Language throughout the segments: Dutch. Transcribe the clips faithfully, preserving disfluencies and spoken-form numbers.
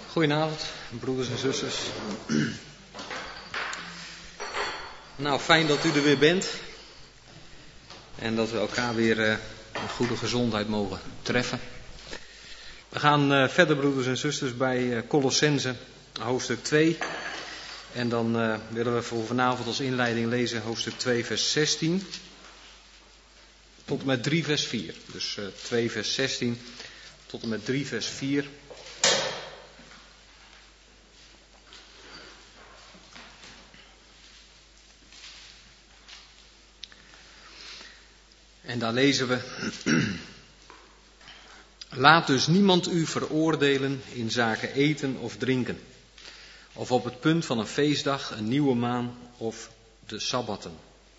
Goedenavond, broeders en zusters. Nou, fijn dat u er weer bent. En dat we elkaar weer uh, in goede gezondheid mogen treffen. We gaan uh, verder, broeders en zusters, bij uh, Colossenzen, hoofdstuk twee. En dan uh, willen we voor vanavond als inleiding lezen hoofdstuk twee, vers zestien. Tot en met drie, vers vier. Dus uh, twee, vers zestien tot en met drie, vers vier. En daar lezen we: Laat dus niemand u veroordelen in zaken eten of drinken, of op het punt van een feestdag, een nieuwe maan of de sabbatten.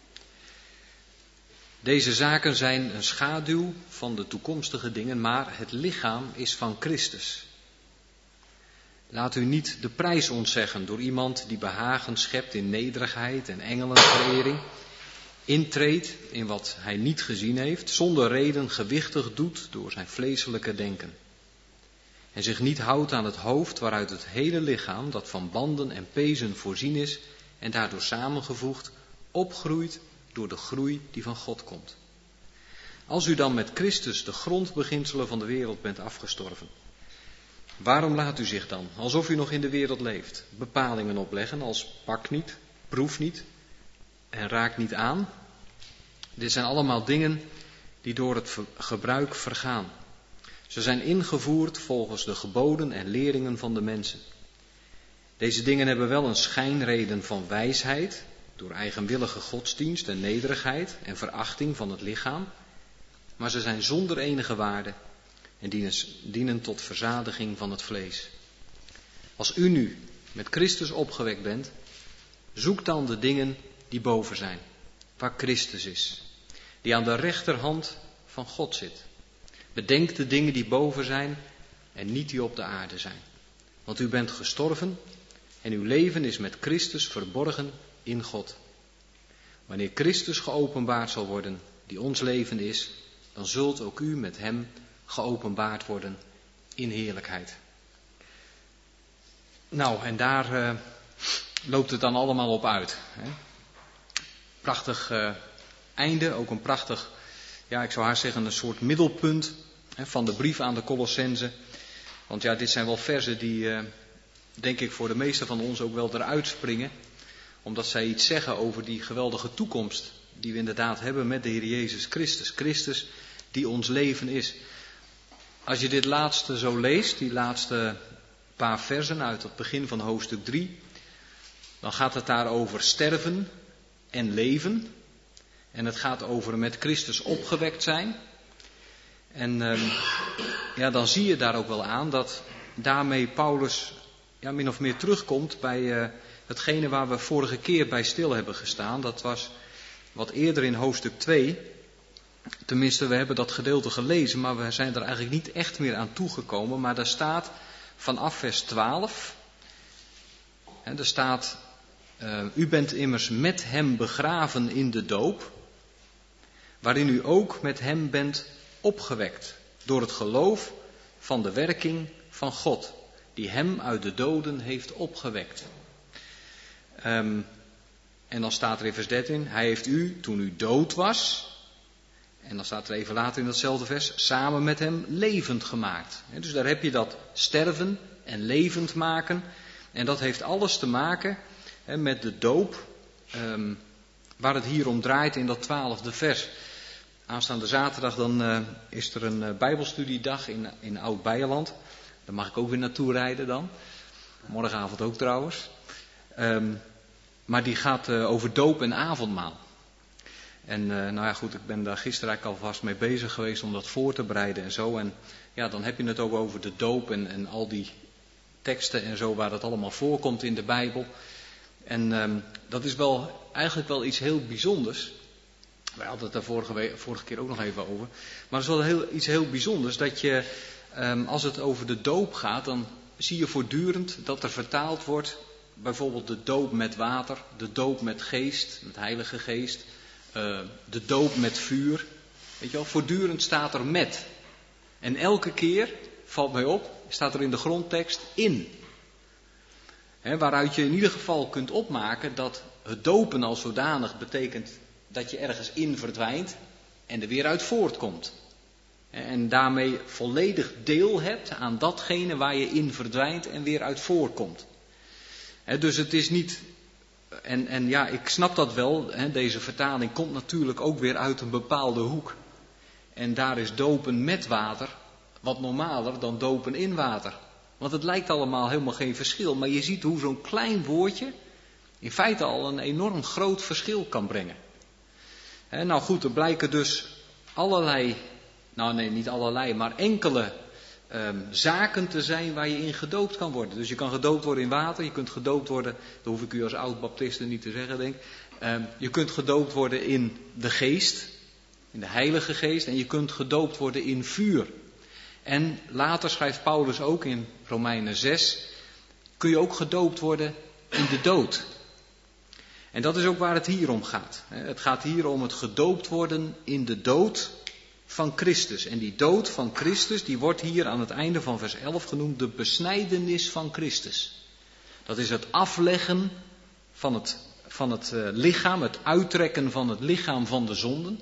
Deze zaken zijn een schaduw van de toekomstige dingen, maar het lichaam is van Christus. Laat u niet de prijs ontzeggen door iemand die behagen schept in nederigheid en engelenverering, intreedt in wat hij niet gezien heeft, zonder reden gewichtig doet door zijn vleeselijke denken. En zich niet houdt aan het hoofd waaruit het hele lichaam, dat van banden en pezen voorzien is en daardoor samengevoegd, opgroeit door de groei die van God komt. Als u dan met Christus de grondbeginselen van de wereld bent afgestorven, waarom laat u zich dan, alsof u nog in de wereld leeft, bepalingen opleggen als pak niet, proef niet en raak niet aan? Dit zijn allemaal dingen die door het gebruik vergaan. Ze zijn ingevoerd volgens de geboden en leringen van de mensen. Deze dingen hebben wel een schijnreden van wijsheid, door eigenwillige godsdienst en nederigheid en verachting van het lichaam, maar ze zijn zonder enige waarde en dienen, dienen tot verzadiging van het vlees. Als u nu met Christus opgewekt bent, zoek dan de dingen die boven zijn, waar Christus is, die aan de rechterhand van God zit. Bedenk de dingen die boven zijn en niet die op de aarde zijn. Want u bent gestorven en uw leven is met Christus verborgen in God. Wanneer Christus geopenbaard zal worden, die ons leven is, dan zult ook u met hem geopenbaard worden in heerlijkheid. Nou, en daar uh, loopt het dan allemaal op uit. Hè? Prachtig uh, einde, ook een prachtig, ja, ik zou haast zeggen, een soort middelpunt hè, van de brief aan de Colossenzen. Want ja, dit zijn wel verzen die, uh, denk ik, voor de meesten van ons ook wel eruit springen. Omdat zij iets zeggen over die geweldige toekomst die we inderdaad hebben met de Heer Jezus Christus. Christus die ons leven is. Als je dit laatste zo leest, die laatste paar versen uit het begin van hoofdstuk drie, dan gaat het daar over sterven en leven. En het gaat over met Christus opgewekt zijn. En um, ja, dan zie je daar ook wel aan dat daarmee Paulus ja, min of meer terugkomt bij uh, hetgene waar we vorige keer bij stil hebben gestaan. Dat was wat eerder in hoofdstuk twee. Tenminste, we hebben dat gedeelte gelezen, maar we zijn er eigenlijk niet echt meer aan toegekomen. Maar daar staat vanaf vers twaalf, hè, er staat, uh, u bent immers met hem begraven in de doop, waarin u ook met hem bent opgewekt, door het geloof van de werking van God, die hem uit de doden heeft opgewekt. Um, en dan staat er in vers dertien, hij heeft u, toen u dood was, en dan staat er even later in datzelfde vers, samen met hem levend gemaakt. Dus daar heb je dat sterven en levend maken. En dat heeft alles te maken hè, met de doop, um, waar het hier om draait in dat twaalfde vers. Aanstaande zaterdag dan uh, is er een uh, bijbelstudiedag in, in Oud-Beierland. Daar mag ik ook weer naartoe rijden dan. Morgenavond ook trouwens. Um, maar die gaat uh, over doop en avondmaal. En uh, nou ja goed, ik ben daar gisteren eigenlijk alvast mee bezig geweest om dat voor te bereiden en zo. En ja, dan heb je het ook over de doop en, en al die teksten en zo waar dat allemaal voorkomt in de Bijbel. En um, dat is wel eigenlijk wel iets heel bijzonders. Wij hadden het daar vorige, week, vorige keer ook nog even over. Maar het is wel heel, iets heel bijzonders dat je, um, als het over de doop gaat, dan zie je voortdurend dat er vertaald wordt, bijvoorbeeld de doop met water, de doop met geest, met heilige geest, uh, de doop met vuur. Weet je wel, voortdurend staat er met. En elke keer, valt mij op, staat er in de grondtekst in. He, waaruit je in ieder geval kunt opmaken dat het dopen als zodanig betekent dat je ergens in verdwijnt en er weer uit voortkomt. En daarmee volledig deel hebt aan datgene waar je in verdwijnt en weer uit voortkomt. He, dus het is niet, en, en ja, ik snap dat wel, he, deze vertaling komt natuurlijk ook weer uit een bepaalde hoek. En daar is dopen met water wat normaler dan dopen in water. Want het lijkt allemaal helemaal geen verschil, maar je ziet hoe zo'n klein woordje in feite al een enorm groot verschil kan brengen. He, nou goed, er blijken dus allerlei, nou nee, niet allerlei, maar enkele um, zaken te zijn waar je in gedoopt kan worden. Dus je kan gedoopt worden in water, je kunt gedoopt worden, dat hoef ik u als oud-baptisten niet te zeggen, denk ik. Um, je kunt gedoopt worden in de geest, in de Heilige Geest, en je kunt gedoopt worden in vuur. En later schrijft Paulus ook in Romeinen zes, kun je ook gedoopt worden in de dood. En dat is ook waar het hier om gaat. Het gaat hier om het gedoopt worden in de dood van Christus. En die dood van Christus, die wordt hier aan het einde van vers elf genoemd de besnijdenis van Christus. Dat is het afleggen van het, van het lichaam, het uittrekken van het lichaam van de zonden.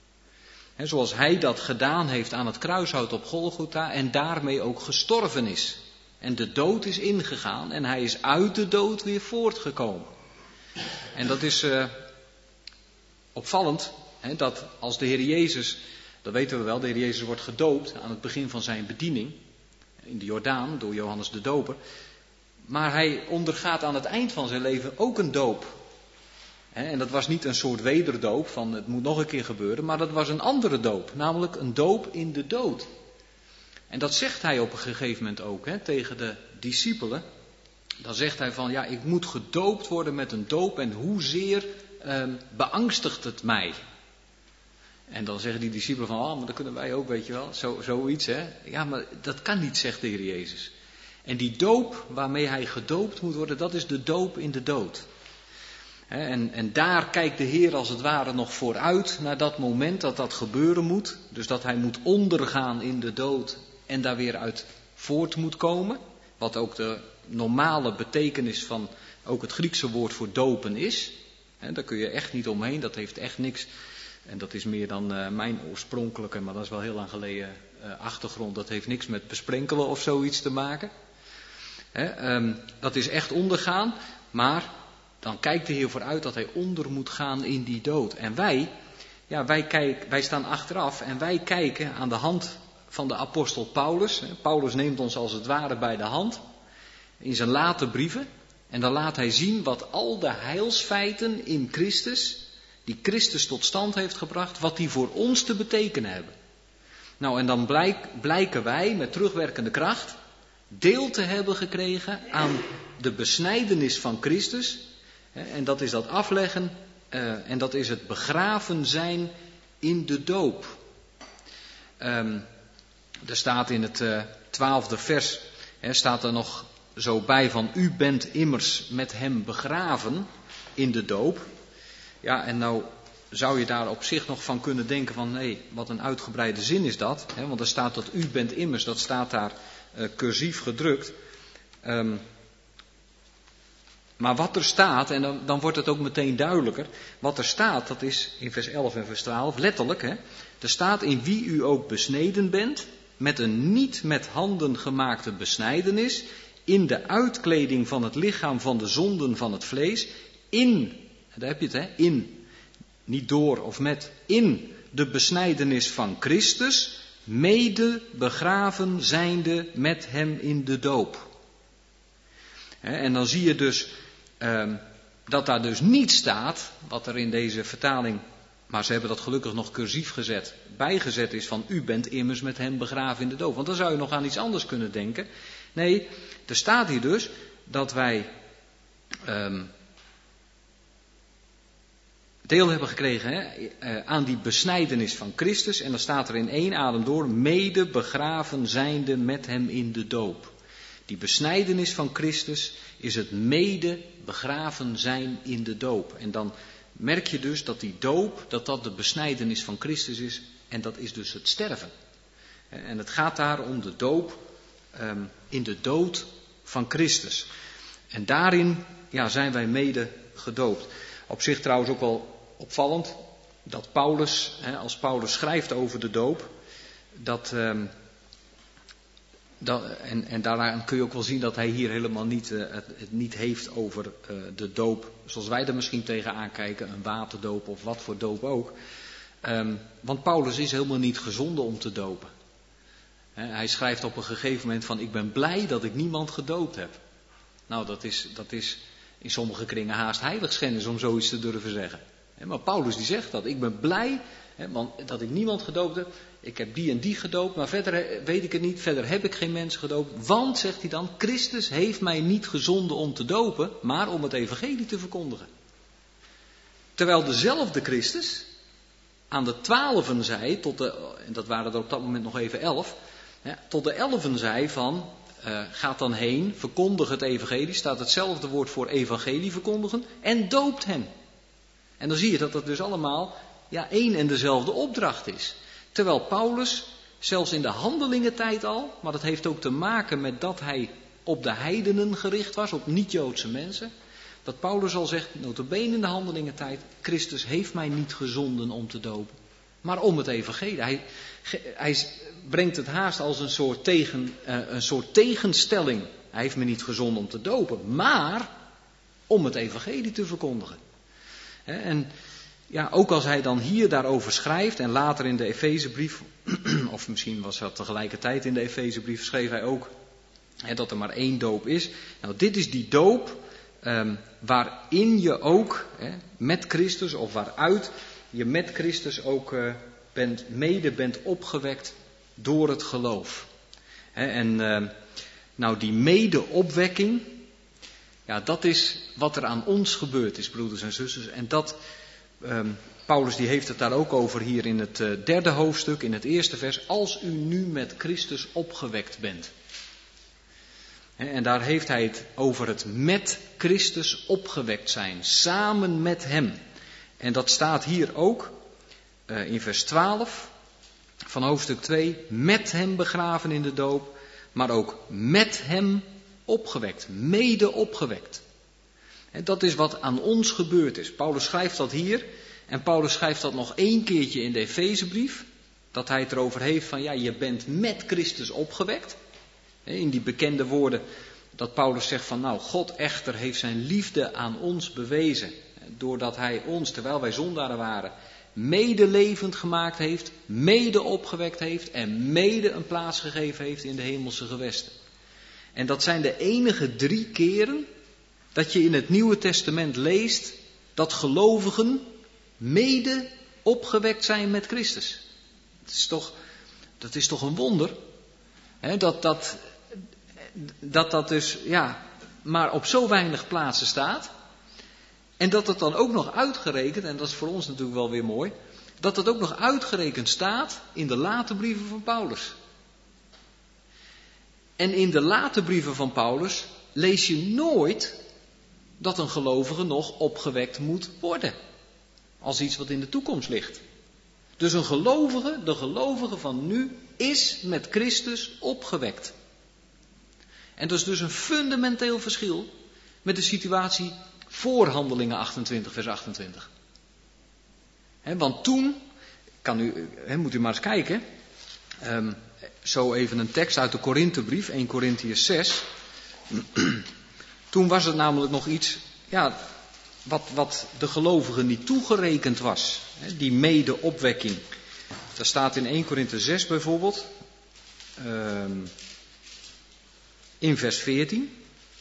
He, zoals hij dat gedaan heeft aan het kruishout op Golgotha en daarmee ook gestorven is. En de dood is ingegaan en hij is uit de dood weer voortgekomen. En dat is uh, opvallend, he, dat als de Heer Jezus, dat weten we wel, de Heer Jezus wordt gedoopt aan het begin van zijn bediening, in de Jordaan door Johannes de Doper. Maar hij ondergaat aan het eind van zijn leven ook een doop. He, en dat was niet een soort wederdoop van het moet nog een keer gebeuren, maar dat was een andere doop, namelijk een doop in de dood. En dat zegt hij op een gegeven moment ook he, tegen de discipelen. Dan zegt hij van, ja, ik moet gedoopt worden met een doop en hoezeer eh, beangstigt het mij. En dan zeggen die discipelen van, oh, maar dat kunnen wij ook, weet je wel, zo, zoiets, hè. Ja, maar dat kan niet, zegt de Heer Jezus. En die doop waarmee hij gedoopt moet worden, dat is de doop in de dood. En, en daar kijkt de Heer als het ware nog vooruit naar dat moment dat dat gebeuren moet. Dus dat hij moet ondergaan in de dood en daar weer uit voort moet komen. Wat ook de normale betekenis van ook het Griekse woord voor dopen is. He, daar kun je echt niet omheen, dat heeft echt niks. En dat is meer dan uh, mijn oorspronkelijke, maar dat is wel heel lang geleden, uh, achtergrond. Dat heeft niks met besprenkelen of zoiets te maken. He, um, dat is echt ondergaan, maar dan kijkt de Heer vooruit dat hij onder moet gaan in die dood. En wij, ja, wij, kijk, wij staan achteraf en wij kijken aan de hand van de apostel Paulus. Paulus neemt ons als het ware bij de hand in zijn late brieven. En dan laat hij zien wat al de heilsfeiten in Christus, die Christus tot stand heeft gebracht, wat die voor ons te betekenen hebben. Nou, en dan blijk, blijken wij met terugwerkende kracht deel te hebben gekregen aan de besnijdenis van Christus. En dat is dat afleggen uh, en dat is het begraven zijn in de doop. Um, er staat in het uh, twaalfde vers, hè, staat er nog zo bij van u bent immers met hem begraven in de doop. Ja, en nou zou je daar op zich nog van kunnen denken van, hé, wat een uitgebreide zin is dat. Hè, want er staat dat u bent immers, dat staat daar uh, cursief gedrukt. Um, maar wat er staat, en dan, dan wordt het ook meteen duidelijker. Wat er staat, dat is in vers elf en vers twaalf, letterlijk. Hè, er staat in wie u ook besneden bent, met een niet met handen gemaakte besnijdenis, in de uitkleding van het lichaam van de zonden van het vlees, in, daar heb je het hè, in, niet door of met, in de besnijdenis van Christus, mede begraven zijnde met hem in de doop. En dan zie je dus uh, dat daar dus niet staat, wat er in deze vertaling, maar ze hebben dat gelukkig nog cursief gezet, bijgezet is van u bent immers met hem begraven in de doop. Want dan zou je nog aan iets anders kunnen denken. Nee, er staat hier dus dat wij um, deel hebben gekregen hè, uh, aan die besnijdenis van Christus. En dan staat er in één adem door, mede begraven zijnde met hem in de doop. Die besnijdenis van Christus is het mede begraven zijn in de doop. En dan merk je dus dat die doop, dat dat de besnijdenis van Christus is. En dat is dus het sterven. En het gaat daar om de doop um, in de dood van Christus. En daarin ja, zijn wij mede gedoopt. Op zich trouwens ook wel opvallend dat Paulus, hè, als Paulus schrijft over de doop, dat, um, dat, en, en daaraan kun je ook wel zien dat hij hier helemaal niet, uh, het, het niet heeft over uh, de doop, zoals wij er misschien tegenaan kijken, een waterdoop of wat voor doop ook. Um, want Paulus is helemaal niet gezonden om te dopen. He, hij schrijft op een gegeven moment van, ik ben blij dat ik niemand gedoopt heb. Nou, dat is, dat is in sommige kringen haast heiligschennis om zoiets te durven zeggen. He, maar Paulus die zegt dat, ik ben blij he, want, dat ik niemand gedoopt heb. Ik heb die en die gedoopt, maar verder weet ik het niet. Verder heb ik geen mensen gedoopt. Want, zegt hij dan, Christus heeft mij niet gezonden om te dopen, maar om het evangelie te verkondigen. Terwijl dezelfde Christus aan de twaalfen zei, tot de, en dat waren er op dat moment nog even elf, ja, tot de elfen zei van, uh, gaat dan heen, verkondig het evangelie, staat hetzelfde woord voor evangelie verkondigen, en doopt hen. En dan zie je dat dat dus allemaal ja, één en dezelfde opdracht is. Terwijl Paulus, zelfs in de handelingentijd al, maar dat heeft ook te maken met dat hij op de heidenen gericht was, op niet-Joodse mensen, dat Paulus al zegt, nota bene in de handelingentijd, Christus heeft mij niet gezonden om te dopen, maar om het evangelie. Hij, hij brengt het haast als een soort, tegen, uh, een soort tegenstelling. Hij heeft me niet gezonden om te dopen, maar om het evangelie te verkondigen. En ja, ook als hij dan hier daarover schrijft en later in de Efezebrief, of misschien was dat tegelijkertijd in de Efezebrief, schreef hij ook hè, dat er maar één doop is. Nou, dit is die doop um, waarin je ook hè, met Christus, of waaruit je met Christus ook uh, bent, mede bent opgewekt door het geloof. Hè, en uh, nou, die medeopwekking, ja, dat is wat er aan ons gebeurd is, broeders en zusters. En dat, um, Paulus die heeft het daar ook over hier in het uh, derde hoofdstuk, in het eerste vers. Als u nu met Christus opgewekt bent. He, en daar heeft hij het over het met Christus opgewekt zijn, samen met hem. En dat staat hier ook uh, in vers twaalf van hoofdstuk twee. Met hem begraven in de doop, maar ook met hem opgewekt, mede opgewekt. En dat is wat aan ons gebeurd is. Paulus schrijft dat hier en Paulus schrijft dat nog één keertje in de Efezebrief. Dat hij het erover heeft van ja, je bent met Christus opgewekt. In die bekende woorden dat Paulus zegt van nou, God echter heeft zijn liefde aan ons bewezen. Doordat hij ons, terwijl wij zondaren waren, mede levend gemaakt heeft, mede opgewekt heeft en mede een plaats gegeven heeft in de hemelse gewesten. En dat zijn de enige drie keren dat je in het Nieuwe Testament leest dat gelovigen mede opgewekt zijn met Christus. Dat is toch, dat is toch een wonder. Hè, dat, dat, dat dat dus ja, maar op zo weinig plaatsen staat. En dat het dan ook nog uitgerekend, en dat is voor ons natuurlijk wel weer mooi, dat het ook nog uitgerekend staat in de late brieven van Paulus. En in de late brieven van Paulus lees je nooit dat een gelovige nog opgewekt moet worden. Als iets wat in de toekomst ligt. Dus een gelovige, de gelovige van nu, is met Christus opgewekt. En dat is dus een fundamenteel verschil met de situatie voor Handelingen achtentwintig, vers achtentwintig. He, want toen, kan u, he, moet u maar eens kijken, um, zo even een tekst uit de Korinthebrief, eerste Korintiërs zes. Toen was het namelijk nog iets, ja, wat, wat de gelovigen niet toegerekend was. He, die medeopwekking. Daar staat in eerste Korintiërs zes bijvoorbeeld, um, in vers veertien.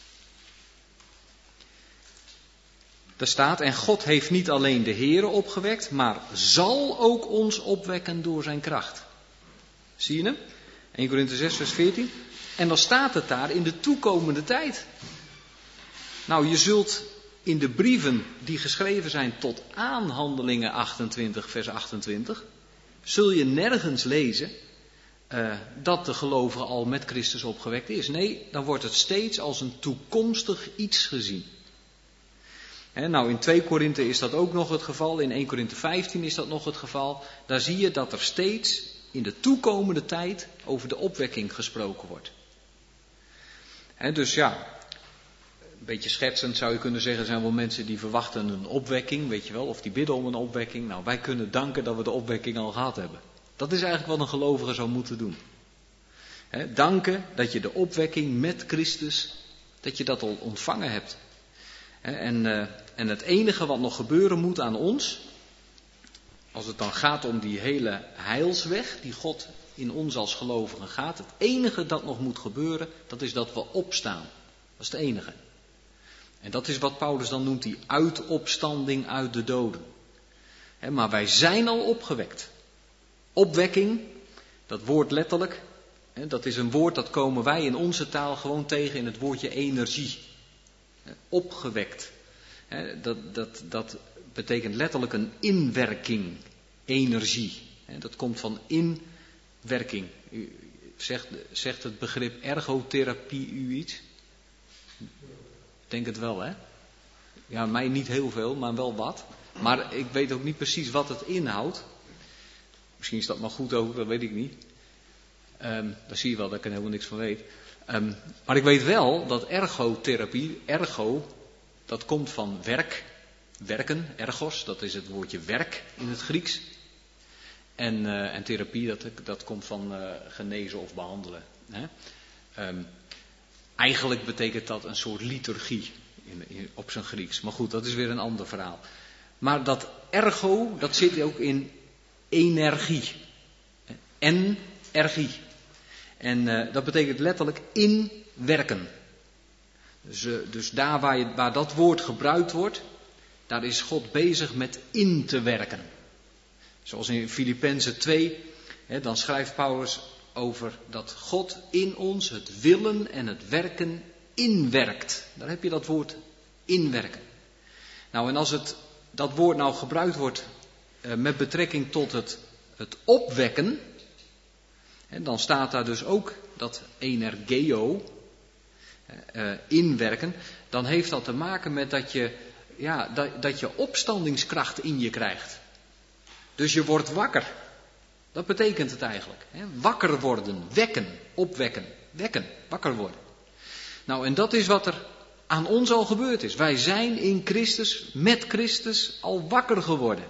Daar staat, en God heeft niet alleen de Here opgewekt, maar zal ook ons opwekken door zijn kracht. Zie je hem? eerste Korintiërs zes, vers veertien. En dan staat het daar in de toekomende tijd. Nou, je zult in de brieven die geschreven zijn tot aan Handelingen achtentwintig, vers achtentwintig, zul je nergens lezen uh, dat de gelovige al met Christus opgewekt is. Nee, dan wordt het steeds als een toekomstig iets gezien. He, nou, in tweede Korinthe is dat ook nog het geval, in eerste Korinthe vijftien is dat nog het geval. Daar zie je dat er steeds in de toekomende tijd over de opwekking gesproken wordt. He, dus ja, Een beetje schertsend zou je kunnen zeggen, er zijn wel mensen die verwachten een opwekking, weet je wel, of die bidden om een opwekking. Nou, wij kunnen danken dat we de opwekking al gehad hebben. Dat is eigenlijk wat een gelovige zou moeten doen. He, danken dat je de opwekking met Christus, dat je dat al ontvangen hebt. He, en, uh, en het enige wat nog gebeuren moet aan ons, als het dan gaat om die hele heilsweg die God in ons als gelovigen gaat, het enige dat nog moet gebeuren, dat is dat we opstaan. Dat is het enige. En dat is wat Paulus dan noemt die uitopstanding uit de doden. He, maar wij zijn al opgewekt. Opwekking, dat woord letterlijk, he, dat is een woord dat komen wij in onze taal gewoon tegen in het woordje energie. He, opgewekt. He, dat, dat, dat betekent letterlijk een inwerking, energie. He, dat komt van inwerking. U zegt, zegt het begrip ergotherapie u iets? Ik denk het wel, hè? Ja, mij niet heel veel, maar wel wat. Maar ik weet ook niet precies wat het inhoudt. Misschien is dat maar goed ook, dat weet ik niet. Um, dan zie je wel dat ik er helemaal niks van weet. Um, maar ik weet wel dat ergotherapie, ergo, dat komt van werk, werken, ergos, dat is het woordje werk in het Grieks. En, uh, en therapie, dat, dat komt van uh, genezen of behandelen. Hè? Um, Eigenlijk betekent dat een soort liturgie in, in, op zijn Grieks. Maar goed, dat is weer een ander verhaal. Maar dat ergo, dat zit ook in energie. Energie. En uh, dat betekent letterlijk inwerken. Dus, uh, dus daar waar, je, waar dat woord gebruikt wordt, daar is God bezig met in te werken. Zoals in Filippenzen twee, hè, dan schrijft Paulus over dat God in ons het willen en het werken inwerkt. Daar heb je dat woord inwerken. Nou, en als het, dat woord nou gebruikt wordt uh, met betrekking tot het, het opwekken, hè, dan staat daar dus ook dat energeo, uh, inwerken. Dan heeft dat te maken met dat je, ja, dat, dat je opstandingskracht in je krijgt. Dus je wordt wakker. Dat betekent het eigenlijk. Hè? Wakker worden, wekken, opwekken, wekken, wakker worden. Nou, en dat is wat er aan ons al gebeurd is. Wij zijn in Christus, met Christus, al wakker geworden.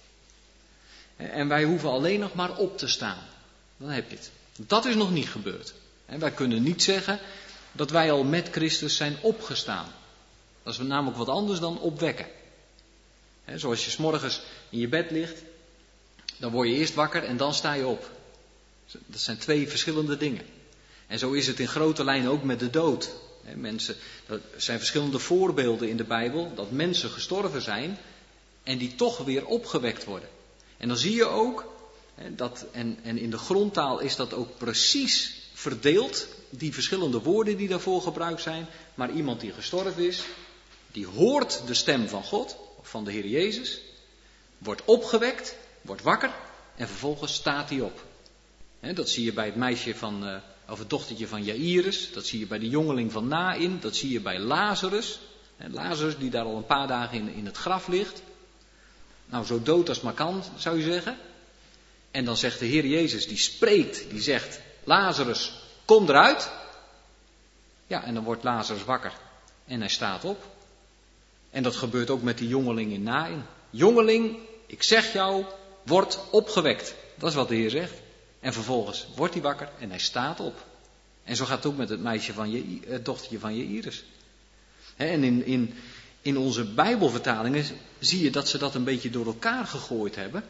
En wij hoeven alleen nog maar op te staan. Dan heb je het. Dat is nog niet gebeurd. En wij kunnen niet zeggen dat wij al met Christus zijn opgestaan. Dat is namelijk wat anders dan opwekken. Hè, zoals je 's morgens in je bed ligt, dan word je eerst wakker en dan sta je op. Dat zijn twee verschillende dingen. En zo is het in grote lijnen ook met de dood. He, mensen, er zijn verschillende voorbeelden in de Bijbel dat mensen gestorven zijn en die toch weer opgewekt worden. En dan zie je ook, he, dat, en, en in de grondtaal is dat ook precies verdeeld, die verschillende woorden die daarvoor gebruikt zijn. Maar iemand die gestorven is, die hoort de stem van God, of van de Heer Jezus, wordt opgewekt, wordt wakker en vervolgens staat hij op. He, dat zie je bij het meisje van, uh, of het dochtertje van Jairus, dat zie je bij de jongeling van Nain, dat zie je bij Lazarus. He, Lazarus die daar al een paar dagen in, in het graf ligt. Nou, zo dood als maar kan, zou je zeggen. En dan zegt de Heer Jezus, die spreekt, die zegt, Lazarus, kom eruit. Ja, en dan wordt Lazarus wakker en hij staat op. En dat gebeurt ook met die jongeling in Nain. Jongeling, ik zeg jou, word opgewekt. Dat is wat de Heer zegt. En vervolgens wordt hij wakker en hij staat op. En zo gaat het ook met het meisje van je, het dochtertje van Jairus. En in, in, in onze Bijbelvertalingen zie je dat ze dat een beetje door elkaar gegooid hebben.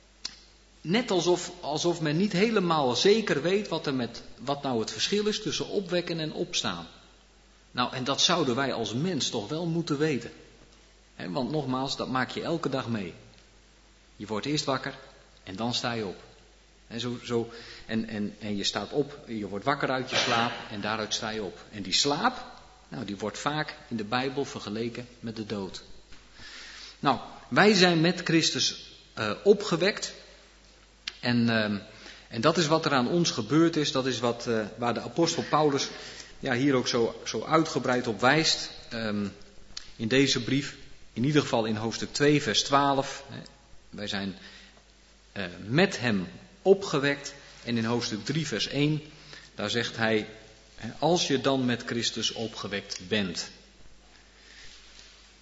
Net alsof, alsof men niet helemaal zeker weet wat, er met, wat nou het verschil is tussen opwekken en opstaan. Nou, en dat zouden wij als mens toch wel moeten weten. He, want nogmaals, dat maak je elke dag mee. Je wordt eerst wakker en dan sta je op. En, zo, zo, en, en, en je staat op, je wordt wakker uit je slaap en daaruit sta je op. En die slaap, nou, die wordt vaak in de Bijbel vergeleken met de dood. Nou, wij zijn met Christus uh, opgewekt. En, uh, en dat is wat er aan ons gebeurd is. Dat is wat, uh, waar de apostel Paulus ja, hier ook zo, zo uitgebreid op wijst. Um, in deze brief, in ieder geval in hoofdstuk twee, vers twaalf. Hè, wij zijn uh, met hem opgewekt. En in hoofdstuk drie, vers één, daar zegt hij, als je dan met Christus opgewekt bent.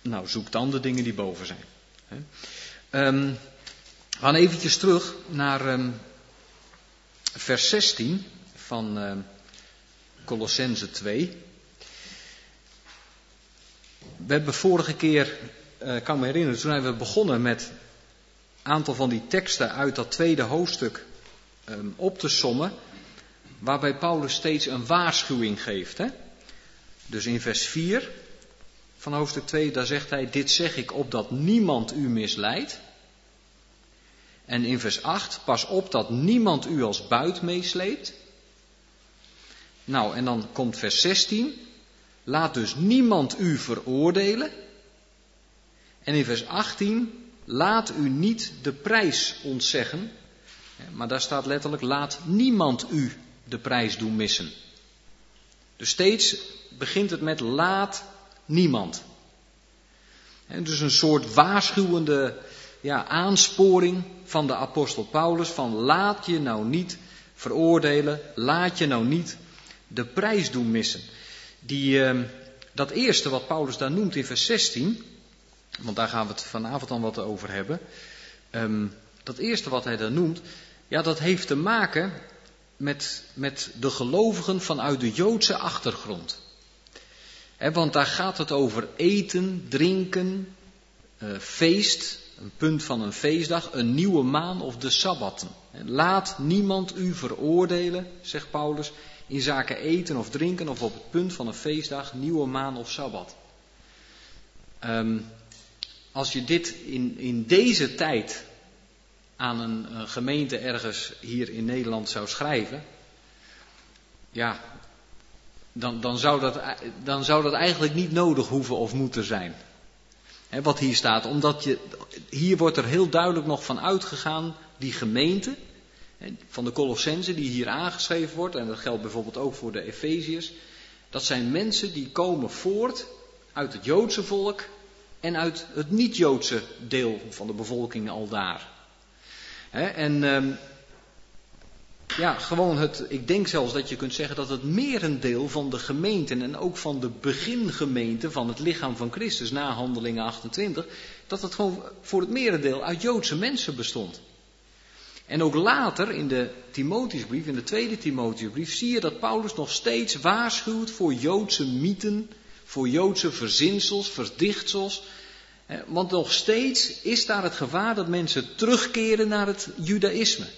nou, zoek dan de dingen die boven zijn. Um, we gaan eventjes terug naar um, vers zestien van uh, Kolossenzen twee. We hebben vorige keer, uh, kan me herinneren, toen hebben we begonnen met een aantal van die teksten uit dat tweede hoofdstuk um, op te sommen, waarbij Paulus steeds een waarschuwing geeft. Hè? Dus in vers vier van hoofdstuk twee, daar zegt hij, dit zeg ik opdat niemand u misleidt. En in vers acht, pas op dat niemand u als buit meesleept. Nou, en dan komt vers zestien, laat dus niemand u veroordelen. En in vers achttien, laat u niet de prijs ontzeggen. Maar daar staat letterlijk, laat niemand u de prijs doen missen. Dus steeds begint het met laat niemand. En dus een soort waarschuwende ja, aansporing van de apostel Paulus van laat je nou niet veroordelen, laat je nou niet de prijs doen missen. Die, uh, dat eerste wat Paulus daar noemt in vers zestien, want daar gaan we het vanavond dan wat over hebben. Um, dat eerste wat hij daar noemt, ja, dat heeft te maken met, met de gelovigen vanuit de Joodse achtergrond. He, want daar gaat het over eten, drinken, uh, feest, een punt van een feestdag, een nieuwe maan of de sabbatten. Laat niemand u veroordelen, zegt Paulus, in zaken eten of drinken of op het punt van een feestdag, nieuwe maan of sabbat. Um, als je dit in, in deze tijd aan een, een gemeente ergens hier in Nederland zou schrijven, ja, dan, dan, zou dat, dan zou dat eigenlijk niet nodig hoeven of moeten zijn. He, wat hier staat, omdat je, hier wordt er heel duidelijk nog van uitgegaan, die gemeente van de Kolossenzen die hier aangeschreven wordt, en dat geldt bijvoorbeeld ook voor de Efeziërs, dat zijn mensen die komen voort uit het Joodse volk en uit het niet-Joodse deel van de bevolking aldaar. He, en um, ja, gewoon het, ik denk zelfs dat je kunt zeggen dat het merendeel van de gemeenten en ook van de begingemeente van het lichaam van Christus na Handelingen achtentwintig, dat het gewoon voor het merendeel uit Joodse mensen bestond. En ook later in de Timotheusbrief, in de tweede Timotheusbrief, zie je dat Paulus nog steeds waarschuwt voor Joodse mythen, voor Joodse verzinsels, verdichtsels. Want nog steeds is daar het gevaar dat mensen terugkeren naar het Judaïsme.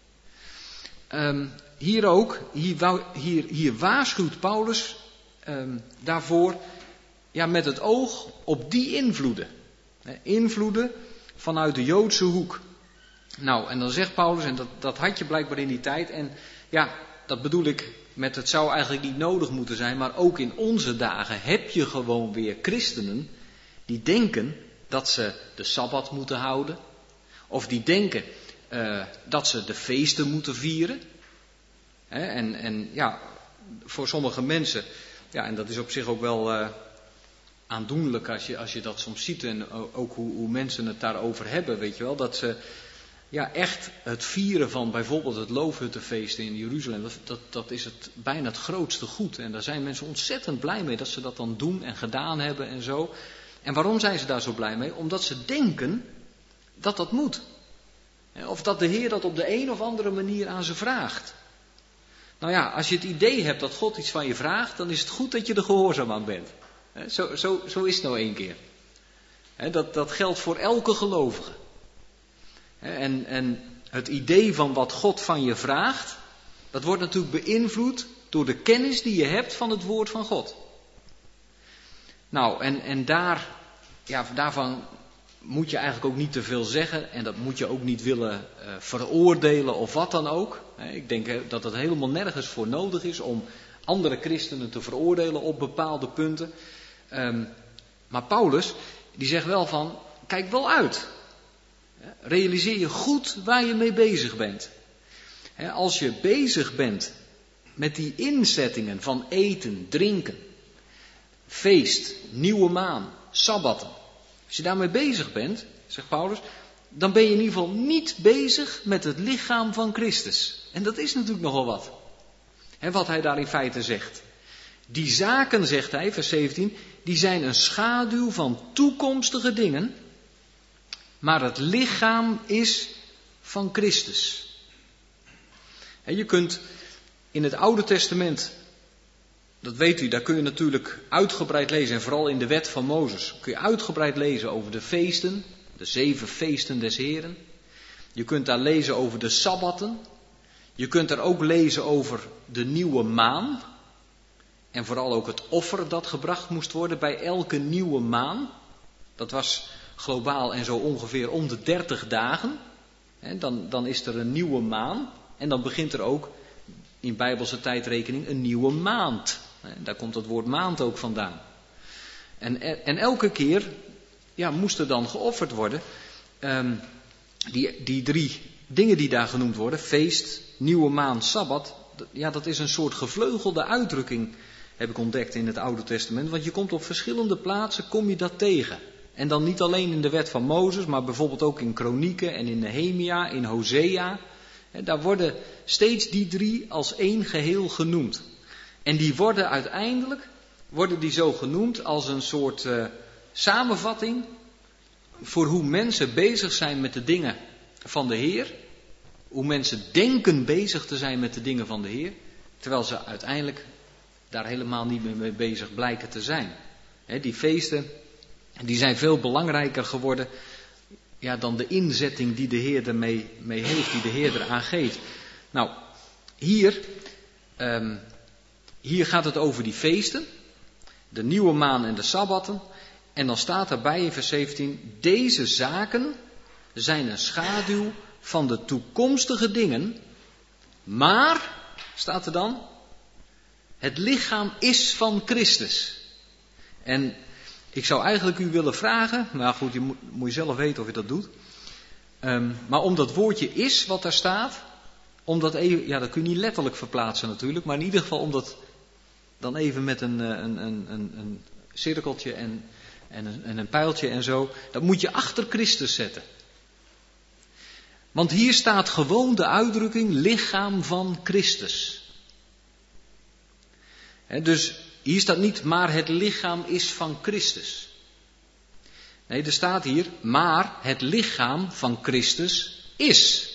Um, hier ook, hier, hier, hier waarschuwt Paulus um, daarvoor, ja, met het oog op die invloeden. Invloeden vanuit de Joodse hoek. Nou, en dan zegt Paulus, en dat, dat had je blijkbaar in die tijd, en ja, dat bedoel ik met het zou eigenlijk niet nodig moeten zijn, maar ook in onze dagen heb je gewoon weer christenen die denken dat ze de Sabbat moeten houden, of die denken uh, dat ze de feesten moeten vieren. He, en, en ja, voor sommige mensen, ja, en dat is op zich ook wel uh, aandoenlijk als je, als je dat soms ziet en ook hoe, hoe mensen het daarover hebben, weet je wel, dat ze ja, echt het vieren van bijvoorbeeld het Loofhuttenfeest in Jeruzalem, dat, dat, dat is het, bijna het grootste goed. En daar zijn mensen ontzettend blij mee dat ze dat dan doen en gedaan hebben en zo. En waarom zijn ze daar zo blij mee? Omdat ze denken dat dat moet. Of dat de Heer dat op de een of andere manier aan ze vraagt. Nou ja, als je het idee hebt dat God iets van je vraagt, dan is het goed dat je er gehoorzaam aan bent. Zo, zo, zo is het nou één keer. Dat, dat geldt voor elke gelovige. En, en het idee van wat God van je vraagt, dat wordt natuurlijk beïnvloed door de kennis die je hebt van het woord van God. Nou, en, en daar, ja, daarvan moet je eigenlijk ook niet te veel zeggen en dat moet je ook niet willen uh, veroordelen of wat dan ook. Ik denk dat het helemaal nergens voor nodig is om andere christenen te veroordelen op bepaalde punten. Um, maar Paulus, die zegt wel van, kijk wel uit. Realiseer je goed waar je mee bezig bent. Als je bezig bent met die inzettingen van eten, drinken, feest, nieuwe maan, sabbatten. Als je daarmee bezig bent, zegt Paulus, dan ben je in ieder geval niet bezig met het lichaam van Christus. En dat is natuurlijk nogal wat. He, wat hij daar in feite zegt. Die zaken, zegt hij, vers zeventien, die zijn een schaduw van toekomstige dingen, maar het lichaam is van Christus. En je kunt in het Oude Testament, dat weet u, daar kun je natuurlijk uitgebreid lezen, en vooral in de wet van Mozes, kun je uitgebreid lezen over de feesten, de zeven feesten des Heren. Je kunt daar lezen over de sabbatten. Je kunt daar ook lezen over de nieuwe maan. En vooral ook het offer dat gebracht moest worden bij elke nieuwe maan. Dat was globaal en zo ongeveer om de dertig dagen. Dan, dan is er een nieuwe maan. En dan begint er ook in bijbelse tijdrekening een nieuwe maand. Daar komt het woord maand ook vandaan. En, en elke keer ja, moest er dan geofferd worden. Um, die, die drie dingen die daar genoemd worden, feest, nieuwe maan, sabbat. Ja, dat is een soort gevleugelde uitdrukking, heb ik ontdekt in het Oude Testament. Want je komt op verschillende plaatsen, kom je dat tegen. En dan niet alleen in de wet van Mozes, maar bijvoorbeeld ook in Kronieken en in Nehemia, in Hosea. En daar worden steeds die drie als één geheel genoemd. En die worden uiteindelijk, worden die zo genoemd als een soort uh, samenvatting voor hoe mensen bezig zijn met de dingen van de Heer. Hoe mensen denken bezig te zijn met de dingen van de Heer. Terwijl ze uiteindelijk daar helemaal niet meer mee bezig blijken te zijn. He, die feesten, die zijn veel belangrijker geworden ja, dan de inzetting die de Heer ermee mee heeft, die de Heer eraan geeft. Nou, hier, um, hier gaat het over die feesten, de nieuwe maan en de sabbatten. En dan staat erbij in vers zeventien, deze zaken zijn een schaduw van de toekomstige dingen, maar, staat er dan, het lichaam is van Christus. En ik zou eigenlijk u willen vragen, maar goed, je moet, moet je zelf weten of je dat doet. Um, maar om dat woordje is wat daar staat, om dat even, ja dat kun je niet letterlijk verplaatsen natuurlijk, maar in ieder geval om dat dan even met een, een, een, een, een cirkeltje en, en, een, en een pijltje en zo, dat moet je achter Christus zetten. Want hier staat gewoon de uitdrukking lichaam van Christus. He, dus hier staat niet, maar het lichaam is van Christus. Nee, er staat hier, maar het lichaam van Christus is.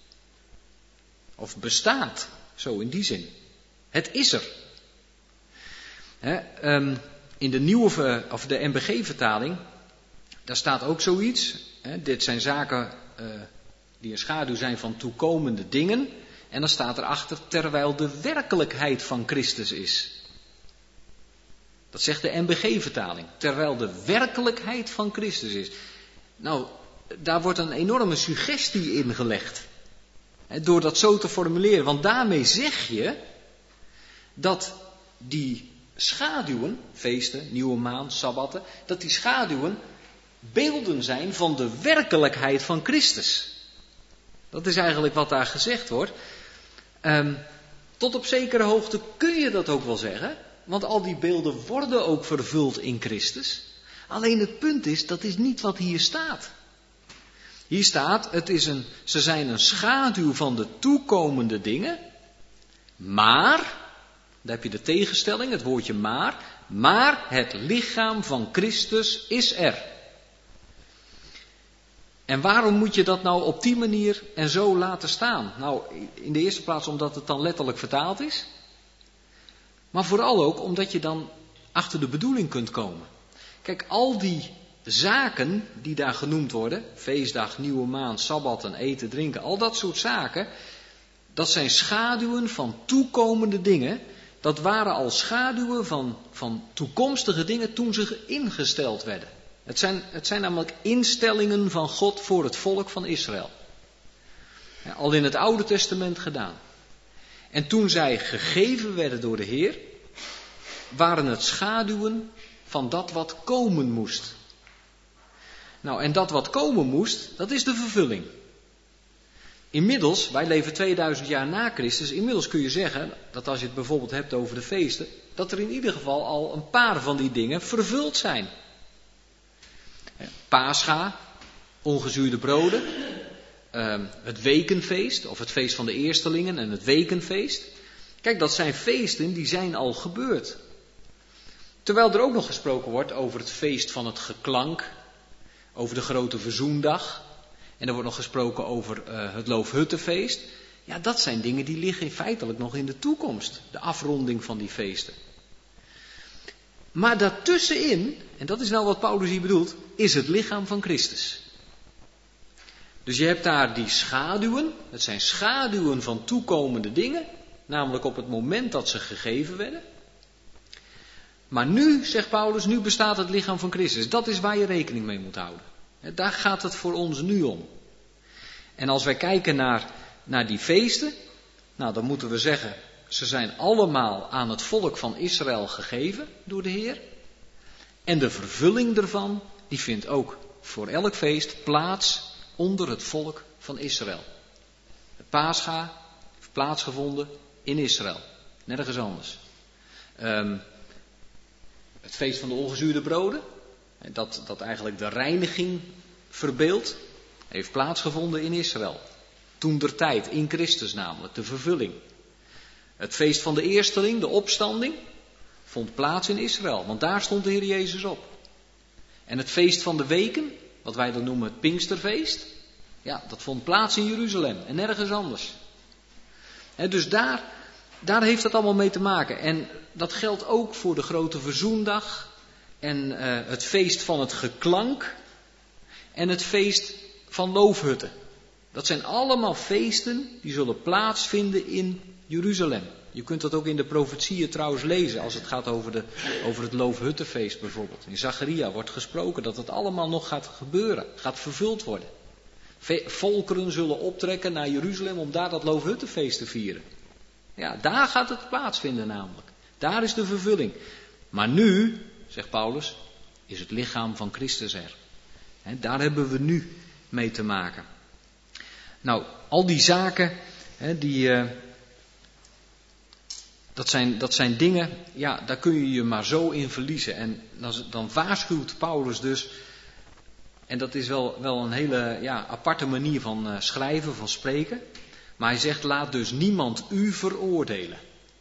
Of bestaat, zo in die zin. Het is er. He, um, in de nieuwe, of de N B G-vertaling, daar staat ook zoiets. He, dit zijn zaken uh, die een schaduw zijn van toekomende dingen. En dan staat erachter, terwijl de werkelijkheid van Christus is. Dat zegt de N B G-vertaling. Terwijl de werkelijkheid van Christus is. Nou, daar wordt een enorme suggestie in gelegd. He, door dat zo te formuleren. Want daarmee zeg je dat die schaduwen, feesten, nieuwe maan, sabbatten, dat die schaduwen beelden zijn van de werkelijkheid van Christus. Dat is eigenlijk wat daar gezegd wordt. Um, tot op zekere hoogte kun je dat ook wel zeggen. Want al die beelden worden ook vervuld in Christus. Alleen het punt is, dat is niet wat hier staat. Hier staat, het is een, ze zijn een schaduw van de toekomende dingen. Maar, daar heb je de tegenstelling, het woordje maar. Maar het lichaam van Christus is er. En waarom moet je dat nou op die manier en zo laten staan? Nou, in de eerste plaats omdat het dan letterlijk vertaald is. Maar vooral ook omdat je dan achter de bedoeling kunt komen. Kijk, al die zaken die daar genoemd worden, feestdag, nieuwe maan, sabbatten, eten, drinken, al dat soort zaken, dat zijn schaduwen van toekomende dingen. Dat waren al schaduwen van, van toekomstige dingen toen ze ingesteld werden. Het zijn, het zijn namelijk instellingen van God voor het volk van Israël. Ja, al in het Oude Testament gedaan. En toen zij gegeven werden door de Heer, waren het schaduwen van dat wat komen moest. Nou, en dat wat komen moest, dat is de vervulling. Inmiddels, wij leven tweeduizend jaar na Christus, inmiddels kun je zeggen, dat als je het bijvoorbeeld hebt over de feesten, dat er in ieder geval al een paar van die dingen vervuld zijn. Pascha, ongezuurde broden, uh, het wekenfeest, of het feest van de eerstelingen en het wekenfeest. Kijk, dat zijn feesten die zijn al gebeurd. Terwijl er ook nog gesproken wordt over het feest van het geklank, over de grote verzoendag. En er wordt nog gesproken over uh, het Loofhuttenfeest. Ja, dat zijn dingen die liggen feitelijk nog in de toekomst. De afronding van die feesten. Maar daartussenin, en dat is nou wat Paulus hier bedoelt, is het lichaam van Christus. Dus je hebt daar die schaduwen, het zijn schaduwen van toekomende dingen, namelijk op het moment dat ze gegeven werden. Maar nu, zegt Paulus, nu bestaat het lichaam van Christus. Dat is waar je rekening mee moet houden. Daar gaat het voor ons nu om. En als wij kijken naar, naar die feesten, nou dan moeten we zeggen, ze zijn allemaal aan het volk van Israël gegeven door de Heer. En de vervulling ervan, die vindt ook voor elk feest plaats onder het volk van Israël. De Pascha heeft plaatsgevonden in Israël, nergens anders. Um, het feest van de ongezuurde broden, dat, dat eigenlijk de reiniging verbeeldt, heeft plaatsgevonden in Israël. Toentertijd, in Christus namelijk, de vervulling. Het feest van de eersteling, de opstanding, vond plaats in Israël, want daar stond de Heer Jezus op. En het feest van de weken, wat wij dan noemen het Pinksterfeest, ja, dat vond plaats in Jeruzalem en nergens anders. He, dus daar, daar heeft het allemaal mee te maken. En dat geldt ook voor de grote verzoendag en uh, het feest van het geklank en het feest van loofhutten. Dat zijn allemaal feesten die zullen plaatsvinden in Jeruzalem. Je kunt dat ook in de profetieën trouwens lezen als het gaat over, de, over het Loofhuttenfeest bijvoorbeeld. In Zacharia wordt gesproken dat het allemaal nog gaat gebeuren, gaat vervuld worden. Volkeren zullen optrekken naar Jeruzalem om daar dat Loofhuttenfeest te vieren. Ja, daar gaat het plaatsvinden namelijk. Daar is de vervulling. Maar nu, zegt Paulus, is het lichaam van Christus er. He, daar hebben we nu mee te maken. Nou, al die zaken, he, die, uh, dat, zijn, dat zijn dingen, ja, daar kun je je maar zo in verliezen. En dan, dan waarschuwt Paulus dus, en dat is wel, wel een hele ja, aparte manier van uh, schrijven, van spreken. Maar hij zegt, laat dus niemand u veroordelen.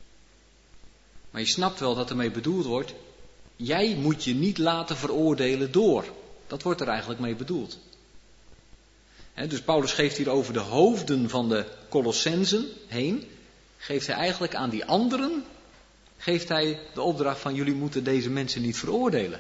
Maar je snapt wel dat ermee bedoeld wordt, jij moet je niet laten veroordelen door. Dat wordt er eigenlijk mee bedoeld. He, dus Paulus geeft hier over de hoofden van de Colossensen heen, geeft hij eigenlijk aan die anderen, geeft hij de opdracht van jullie moeten deze mensen niet veroordelen.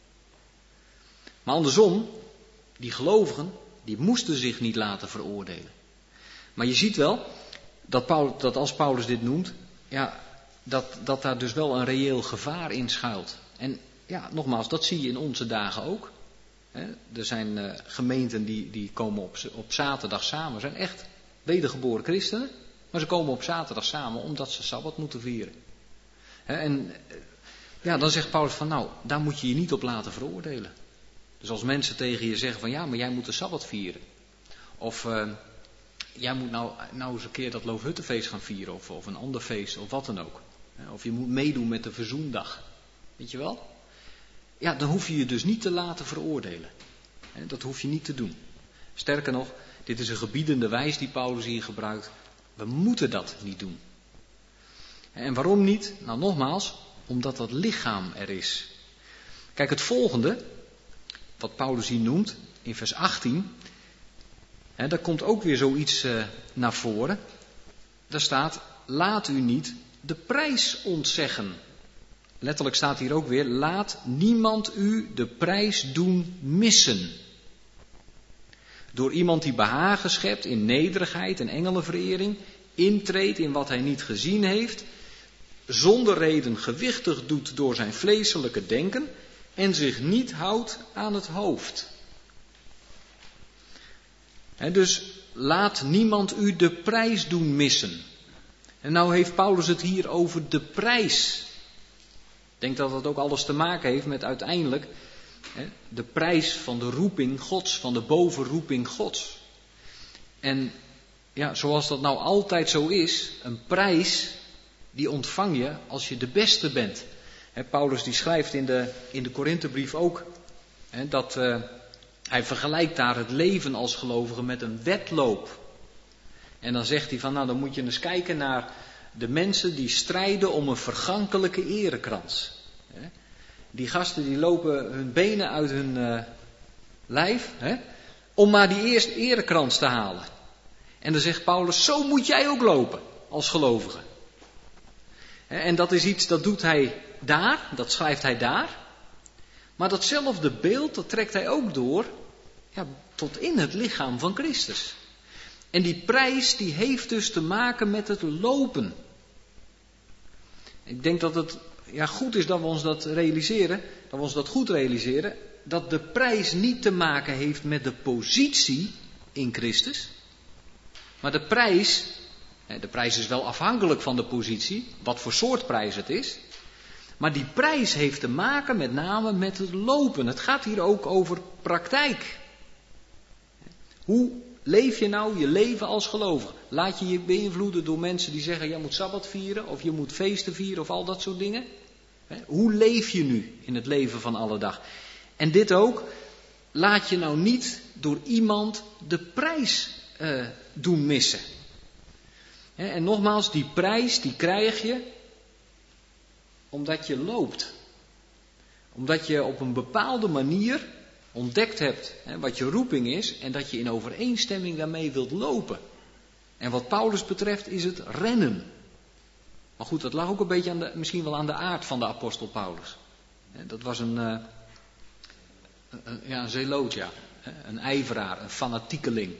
Maar andersom, die gelovigen, die moesten zich niet laten veroordelen. Maar je ziet wel, dat, Paulus, dat als Paulus dit noemt, ja, dat, dat daar dus wel een reëel gevaar in schuilt. En ja, nogmaals, dat zie je in onze dagen ook. He, er zijn uh, gemeenten die, die komen op, op zaterdag samen, zijn echt wedergeboren christenen, maar ze komen op zaterdag samen omdat ze Sabbat moeten vieren. He, en ja, dan zegt Paulus van nou, daar moet je je niet op laten veroordelen. Dus als mensen tegen je zeggen van ja, maar jij moet de Sabbat vieren. Of uh, jij moet nou, nou eens een keer dat Loofhuttenfeest gaan vieren, of, of een ander feest, of wat dan ook. He, of je moet meedoen met de verzoendag. Weet je wel? Ja, dan hoef je je dus niet te laten veroordelen. He, dat hoef je niet te doen. Sterker nog, dit is een gebiedende wijs die Paulus hier gebruikt. We moeten dat niet doen. En waarom niet? Nou nogmaals, omdat dat lichaam er is. Kijk, het volgende, wat Paulus hier noemt, in vers achttien, hè, daar komt ook weer zoiets uh, naar voren. Daar staat, laat u niet de prijs ontzeggen. Letterlijk staat hier ook weer, laat niemand u de prijs doen missen. Door iemand die behagen schept in nederigheid en engelenverering, intreedt in wat hij niet gezien heeft, zonder reden gewichtig doet door zijn vleeselijke denken en zich niet houdt aan het hoofd. He, dus laat niemand u de prijs doen missen. En nou heeft Paulus het hier over de prijs. Ik denk dat dat ook alles te maken heeft met uiteindelijk he, de prijs van de roeping Gods, van de bovenroeping Gods. En ja, zoals dat nou altijd zo is, een prijs die ontvang je als je de beste bent. He, Paulus die schrijft in de, in de Korinthebrief ook he, dat uh, hij vergelijkt daar het leven als gelovige met een wedloop. En dan zegt hij van nou dan moet je eens kijken naar de mensen die strijden om een vergankelijke erekrans. He. Die gasten die lopen hun benen uit hun uh, lijf, hè, om maar die eerste erekrans te halen. En dan zegt Paulus, zo moet jij ook lopen als gelovige. En dat is iets, dat doet hij daar, dat schrijft hij daar. Maar datzelfde beeld, dat trekt hij ook door, ja, tot in het lichaam van Christus. En die prijs, die heeft dus te maken met het lopen. Ik denk dat het ja, goed is dat we ons dat realiseren, dat we ons dat goed realiseren, dat de prijs niet te maken heeft met de positie in Christus. Maar de prijs, de prijs is wel afhankelijk van de positie, wat voor soort prijs het is. Maar die prijs heeft te maken met name met het lopen. Het gaat hier ook over praktijk. Hoe leef je nou je leven als gelovige? Laat je je beïnvloeden door mensen die zeggen, jij moet Sabbat vieren, of je moet feesten vieren, of al dat soort dingen. Hoe leef je nu in het leven van alle dag? En dit ook, laat je nou niet door iemand de prijs uh, doen missen. En nogmaals, die prijs die krijg je omdat je loopt. Omdat je op een bepaalde manier ontdekt hebt hè, wat je roeping is en dat je in overeenstemming daarmee wilt lopen. En wat Paulus betreft is het rennen. Maar goed, dat lag ook een beetje aan de, misschien wel aan de aard van de apostel Paulus. Dat was een, uh, een, ja, een zeloot, ja. Een ijveraar, een fanatiekeling.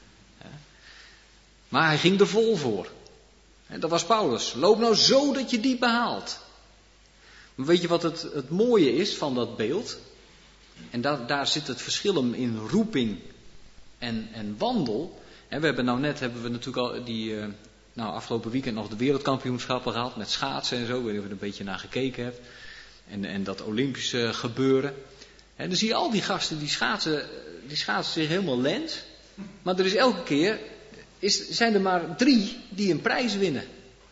Maar hij ging er vol voor. Dat was Paulus. Loop nou zo dat je die behaalt. Maar weet je wat het, het mooie is van dat beeld? En da, daar zit het verschil in roeping en, en wandel. We hebben nou net, hebben we natuurlijk al die, uh, nou afgelopen weekend nog de wereldkampioenschappen gehad met schaatsen en zo. Ik weet niet of je er een beetje naar gekeken hebt. En, en dat Olympische gebeuren. En dan zie je al die gasten die schaatsen, die schaatsen zich helemaal lens. Maar er is elke keer, is, zijn er maar drie die een prijs winnen.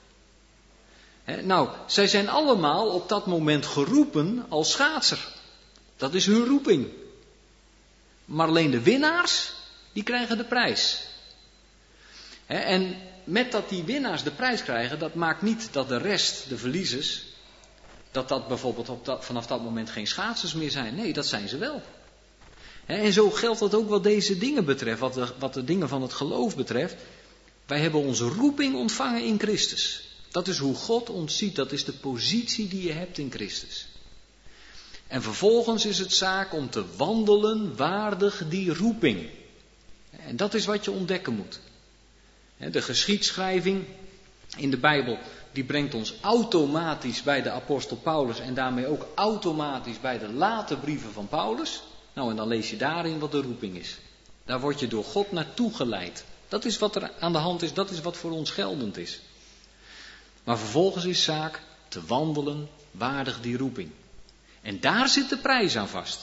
He, nou, zij zijn allemaal op dat moment geroepen als schaatser. Dat is hun roeping. Maar alleen de winnaars, die krijgen de prijs. He, en met dat die winnaars de prijs krijgen, dat maakt niet dat de rest, de verliezers, dat dat bijvoorbeeld op dat, vanaf dat moment geen schaatsers meer zijn. Nee, dat zijn ze wel. He, en zo geldt dat ook wat deze dingen betreft, wat de, wat de dingen van het geloof betreft. Wij hebben onze roeping ontvangen in Christus. Dat is hoe God ons ziet, dat is de positie die je hebt in Christus. En vervolgens is het zaak om te wandelen waardig die roeping. En dat is wat je ontdekken moet. De geschiedschrijving in de Bijbel, die brengt ons automatisch bij de apostel Paulus en daarmee ook automatisch bij de late brieven van Paulus. Nou, en dan lees je daarin wat de roeping is. Daar word je door God naartoe geleid. Dat is wat er aan de hand is, dat is wat voor ons geldend is. Maar vervolgens is zaak te wandelen waardig die roeping. En daar zit de prijs aan vast.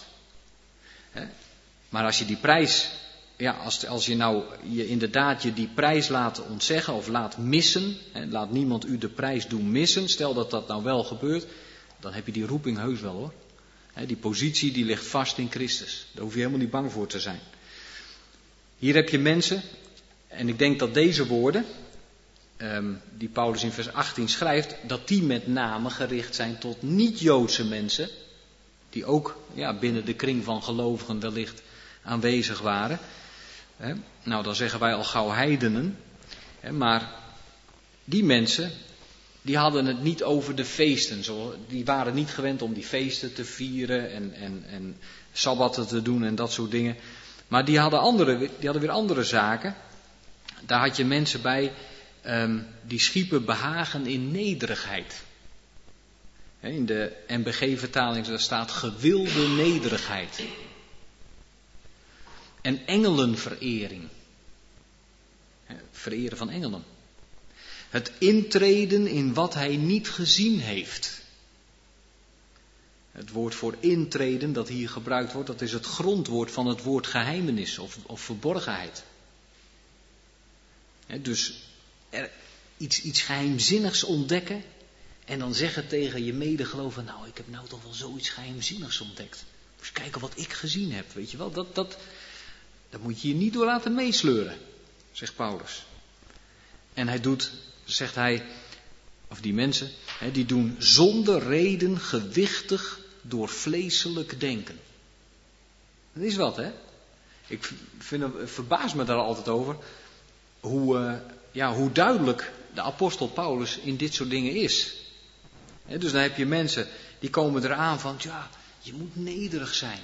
Maar als je die prijs, ja, als, als je nou je inderdaad je die prijs laat ontzeggen of laat missen, laat niemand u de prijs doen missen, stel dat dat nou wel gebeurt, dan heb je die roeping heus wel hoor. Die positie die ligt vast in Christus. Daar hoef je helemaal niet bang voor te zijn. Hier heb je mensen, en ik denk dat deze woorden, Um, die Paulus in vers achttien schrijft, dat die met name gericht zijn tot niet-Joodse mensen, die ook ja, binnen de kring van gelovigen wellicht aanwezig waren. He, nou, dan zeggen wij al gauw heidenen, he, maar die mensen, die hadden het niet over de feesten, zo, die waren niet gewend om die feesten te vieren en, en, en sabbatten te doen en dat soort dingen. Maar die hadden, andere, die hadden weer andere zaken. Daar had je mensen bij, Um, die schiepen behagen in nederigheid. He, in de N B G-vertaling daar staat gewilde nederigheid. En engelenverering. He, vereren van engelen. Het intreden in wat hij niet gezien heeft. Het woord voor intreden dat hier gebruikt wordt, dat is het grondwoord van het woord geheimenis of, of verborgenheid. He, dus er iets, iets geheimzinnigs ontdekken en dan zeggen tegen je medegelovigen, nou ik heb nou toch wel zoiets geheimzinnigs ontdekt. Moet eens kijken wat ik gezien heb, weet je wel. Dat, dat, dat moet je je niet door laten meesleuren, zegt Paulus. En hij doet, zegt hij, of die mensen, hè, die doen zonder reden gewichtig door vleeselijk denken. Dat is wat, hè? Ik vind, verbaas me daar altijd over hoe, uh, ja, hoe duidelijk de apostel Paulus in dit soort dingen is. He, dus dan heb je mensen die komen eraan van, ja, je moet nederig zijn.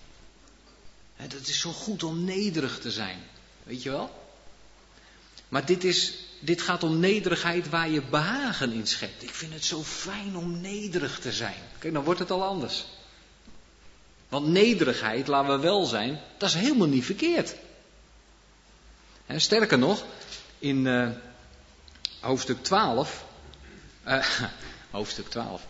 He, dat is zo goed om nederig te zijn, weet je wel? Maar dit, is, dit gaat om nederigheid waar je behagen in schept. Ik vind het zo fijn om nederig te zijn. Kijk, dan wordt het al anders. Want nederigheid, laten we wel zijn, dat is helemaal niet verkeerd. He, sterker nog, in uh, hoofdstuk twaalf, uh, hoofdstuk twaalf,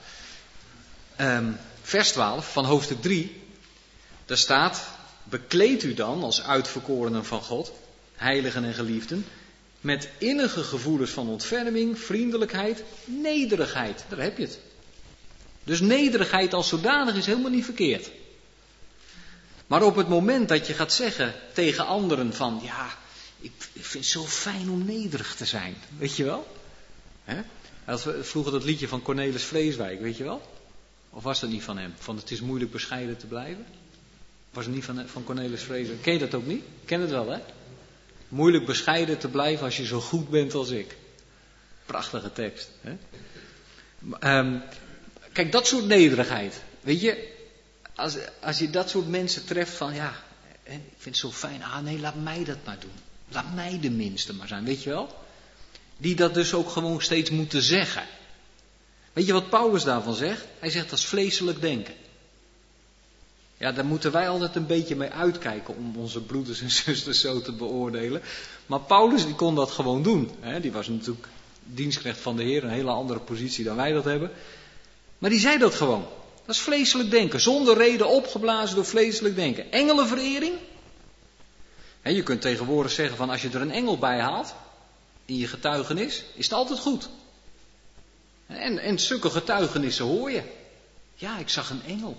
um, vers twaalf van hoofdstuk drie, daar staat, bekleed u dan als uitverkorenen van God, heiligen en geliefden, met innige gevoelens van ontferming, vriendelijkheid, nederigheid. Daar heb je het. Dus nederigheid als zodanig is helemaal niet verkeerd. Maar op het moment dat je gaat zeggen tegen anderen van, ja, ik vind het zo fijn om nederig te zijn. Weet je wel? Hè? Vroeger dat liedje van Cornelis Vreeswijk, weet je wel? Of was dat niet van hem? Van het is moeilijk bescheiden te blijven? Was het niet van, van Cornelis Vreeswijk? Ken je dat ook niet? Ken het wel, hè? Moeilijk bescheiden te blijven als je zo goed bent als ik. Prachtige tekst. Hè? Um, kijk, dat soort nederigheid. Weet je, als, als je dat soort mensen treft van, ja, ik vind het zo fijn. Ah nee, laat mij dat maar doen. Laat mij de minste maar zijn, weet je wel? Die dat dus ook gewoon steeds moeten zeggen. Weet je wat Paulus daarvan zegt? Hij zegt dat is vleeselijk denken. Ja, daar moeten wij altijd een beetje mee uitkijken om onze broeders en zusters zo te beoordelen. Maar Paulus die kon dat gewoon doen. Hè? Die was natuurlijk dienstknecht van de Heer, een hele andere positie dan wij dat hebben. Maar die zei dat gewoon. Dat is vleeselijk denken. Zonder reden opgeblazen door vleeselijk denken. Engelenverering. Hè, je kunt tegenwoordig zeggen van als je er een engel bij haalt in je getuigenis, is het altijd goed. En, en zulke getuigenissen hoor je. Ja, ik zag een engel.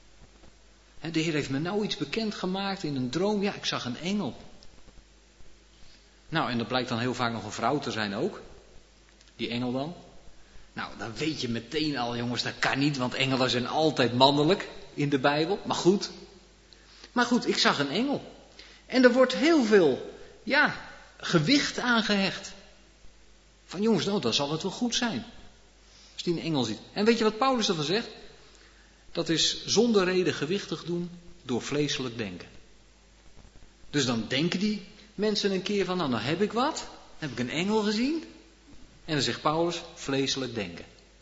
De Heer heeft me nou iets bekendgemaakt in een droom. Ja, ik zag een engel. Nou, en dat blijkt dan heel vaak nog een vrouw te zijn ook. Die engel dan. Nou, dan weet je meteen al, jongens, dat kan niet, want engelen zijn altijd mannelijk in de Bijbel. Maar goed. Maar goed, ik zag een engel. En er wordt heel veel, ja, gewicht aangehecht. Van jongens, nou, dan zal het wel goed zijn. Als die een engel ziet. En weet je wat Paulus ervan zegt? Dat is zonder reden gewichtig doen door vleeselijk denken. Dus dan denken die mensen een keer van, nou, dan heb ik wat. Dan heb ik een engel gezien. En dan zegt Paulus, vleeselijk denken.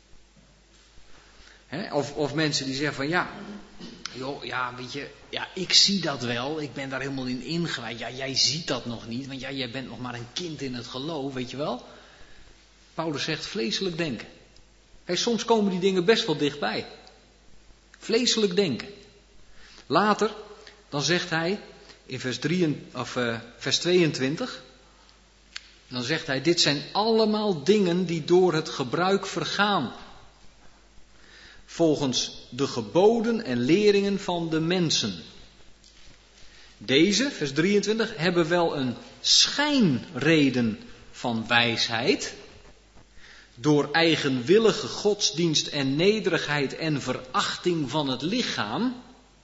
He, of, of mensen die zeggen van, ja, joh, ja, weet je, ja, ik zie dat wel. Ik ben daar helemaal in ingewijd. Ja, jij ziet dat nog niet, want ja, jij bent nog maar een kind in het geloof, weet je wel. Paulus zegt vleeselijk denken. He, soms komen die dingen best wel dichtbij. Vleeselijk denken. Later, dan zegt hij in vers, drie, of, uh, vers tweeëntwintig. Dan zegt hij, dit zijn allemaal dingen die door het gebruik vergaan. Volgens de geboden en leringen van de mensen. Deze, vers drieëntwintig, hebben wel een schijnreden van wijsheid. Door eigenwillige godsdienst en nederigheid en verachting van het lichaam.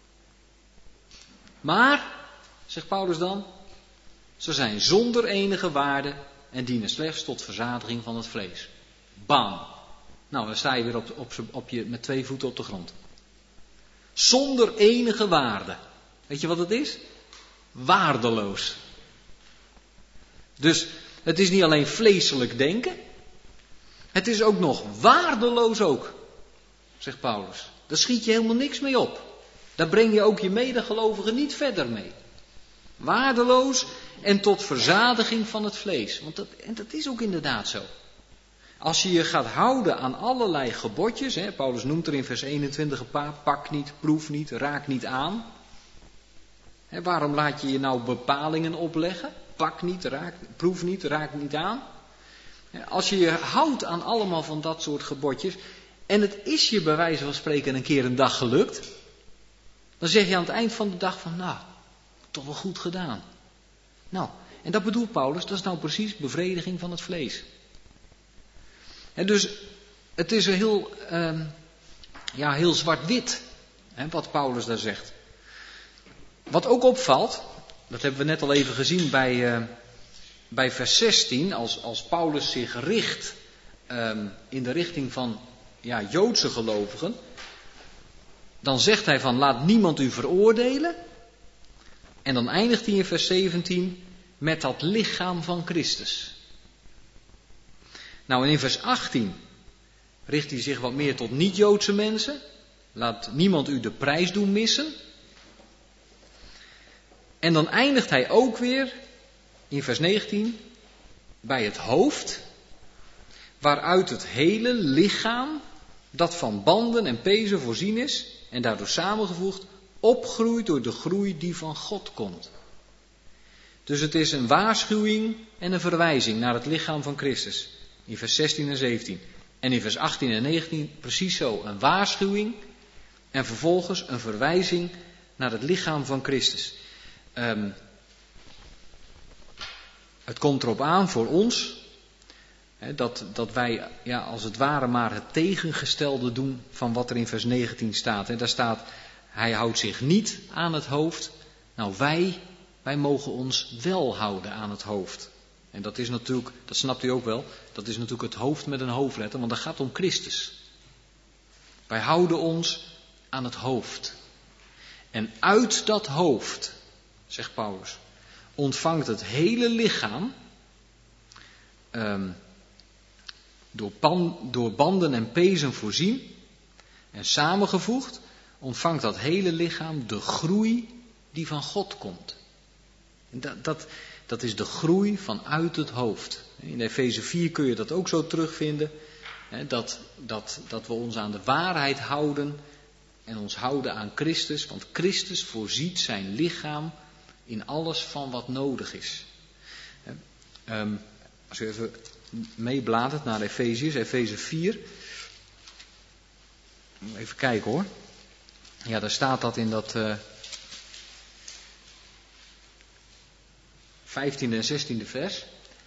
Maar, zegt Paulus dan, ze zijn zonder enige waarde en dienen slechts tot verzadiging van het vlees. Bam. Nou, dan sta je weer op, op, op je, met twee voeten op de grond. Zonder enige waarde. Weet je wat het is? Waardeloos. Dus het is niet alleen vleeselijk denken. Het is ook nog waardeloos ook, zegt Paulus. Daar schiet je helemaal niks mee op. Daar breng je ook je medegelovigen niet verder mee. Waardeloos en tot verzadiging van het vlees. Want dat, en dat is ook inderdaad zo. Als je je gaat houden aan allerlei gebodjes, hè, Paulus noemt er in vers eenentwintig een paar, pak niet, proef niet, raak niet aan. Hè, waarom laat je je nou bepalingen opleggen? Pak niet, raak, proef niet, raak niet aan. Als je je houdt aan allemaal van dat soort gebodjes, en het is je bij wijze van spreken een keer een dag gelukt, dan zeg je aan het eind van de dag van, nou, toch wel goed gedaan. Nou, en dat bedoelt Paulus, dat is nou precies bevrediging van het vlees. En dus, het is een heel, um, ja, heel zwart-wit hè, wat Paulus daar zegt. Wat ook opvalt, dat hebben we net al even gezien bij, uh, bij vers zestien, als, als Paulus zich richt um, in de richting van ja, Joodse gelovigen, dan zegt hij van laat niemand u veroordelen. En dan eindigt hij in vers zeventien met dat lichaam van Christus. Nou, en in vers achttien richt hij zich wat meer tot niet-Joodse mensen. Laat niemand u de prijs doen missen. En dan eindigt hij ook weer in vers negentien bij het hoofd, waaruit het hele lichaam, dat van banden en pezen voorzien is en daardoor samengevoegd, opgroeit door de groei die van God komt. Dus het is een waarschuwing en een verwijzing naar het lichaam van Christus. In vers zestien en zeventien. En in vers achttien en negentien precies zo. Een waarschuwing en vervolgens een verwijzing naar het lichaam van Christus. Um, het komt erop aan voor ons hè, dat, dat wij ja, als het ware maar het tegengestelde doen van wat er in vers negentien staat. Hè. Daar staat, hij houdt zich niet aan het hoofd. Nou, wij, wij mogen ons wel houden aan het hoofd. En dat is natuurlijk, dat snapt u ook wel, dat is natuurlijk het hoofd met een hoofdletter, want dat gaat om Christus. Wij houden ons aan het hoofd. En uit dat hoofd, zegt Paulus, ontvangt het hele lichaam, um, door, pan, door banden en pezen voorzien en samengevoegd, ontvangt dat hele lichaam de groei die van God komt. En dat, dat, dat is de groei vanuit het hoofd. In Efeze vier kun je dat ook zo terugvinden. Hè, dat, dat, dat we ons aan de waarheid houden en ons houden aan Christus. Want Christus voorziet zijn lichaam in alles van wat nodig is. Hè, um, als u even meebladert naar Efeziërs, Efeze vier. Even kijken hoor. Ja, daar staat dat in dat uh, vijftiende en zestiende vers.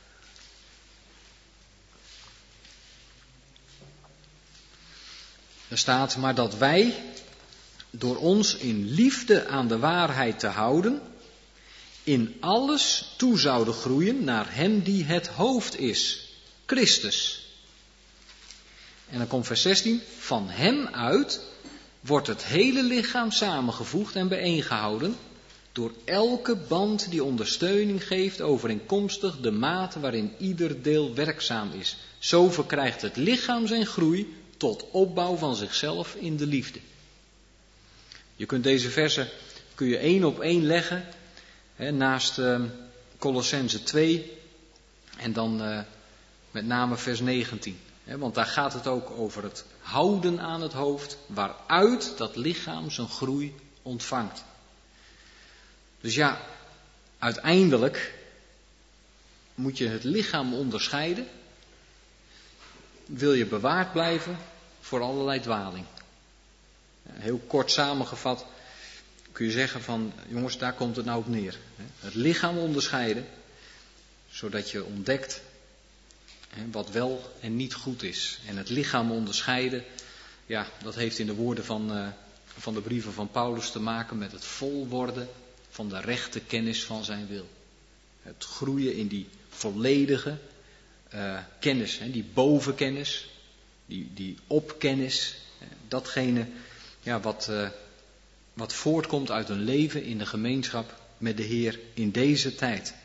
Er staat, maar dat wij door ons in liefde aan de waarheid te houden, in alles toe zouden groeien naar hem die het hoofd is, Christus. En dan komt vers zestien, van hem uit wordt het hele lichaam samengevoegd en bijeengehouden door elke band die ondersteuning geeft overeenkomstig de mate waarin ieder deel werkzaam is. Zo verkrijgt het lichaam zijn groei tot opbouw van zichzelf in de liefde. Je kunt deze versen kun je één op één leggen hè, naast uh, Colossenzen twee en dan uh, met name vers negentien. Hè, want daar gaat het ook over het houden aan het hoofd waaruit dat lichaam zijn groei ontvangt. Dus ja, uiteindelijk moet je het lichaam onderscheiden. Wil je bewaard blijven voor allerlei dwaling. Heel kort samengevat kun je zeggen van, jongens, daar komt het nou op neer. Het lichaam onderscheiden, zodat je ontdekt wat wel en niet goed is. En het lichaam onderscheiden, ja, dat heeft in de woorden van, uh, van de brieven van Paulus te maken met het vol worden van de rechte kennis van zijn wil. Het groeien in die volledige uh, kennis, hè, die bovenkennis, die, die opkennis, datgene ja, wat, uh, wat voortkomt uit een leven in de gemeenschap met de Heer in deze tijd.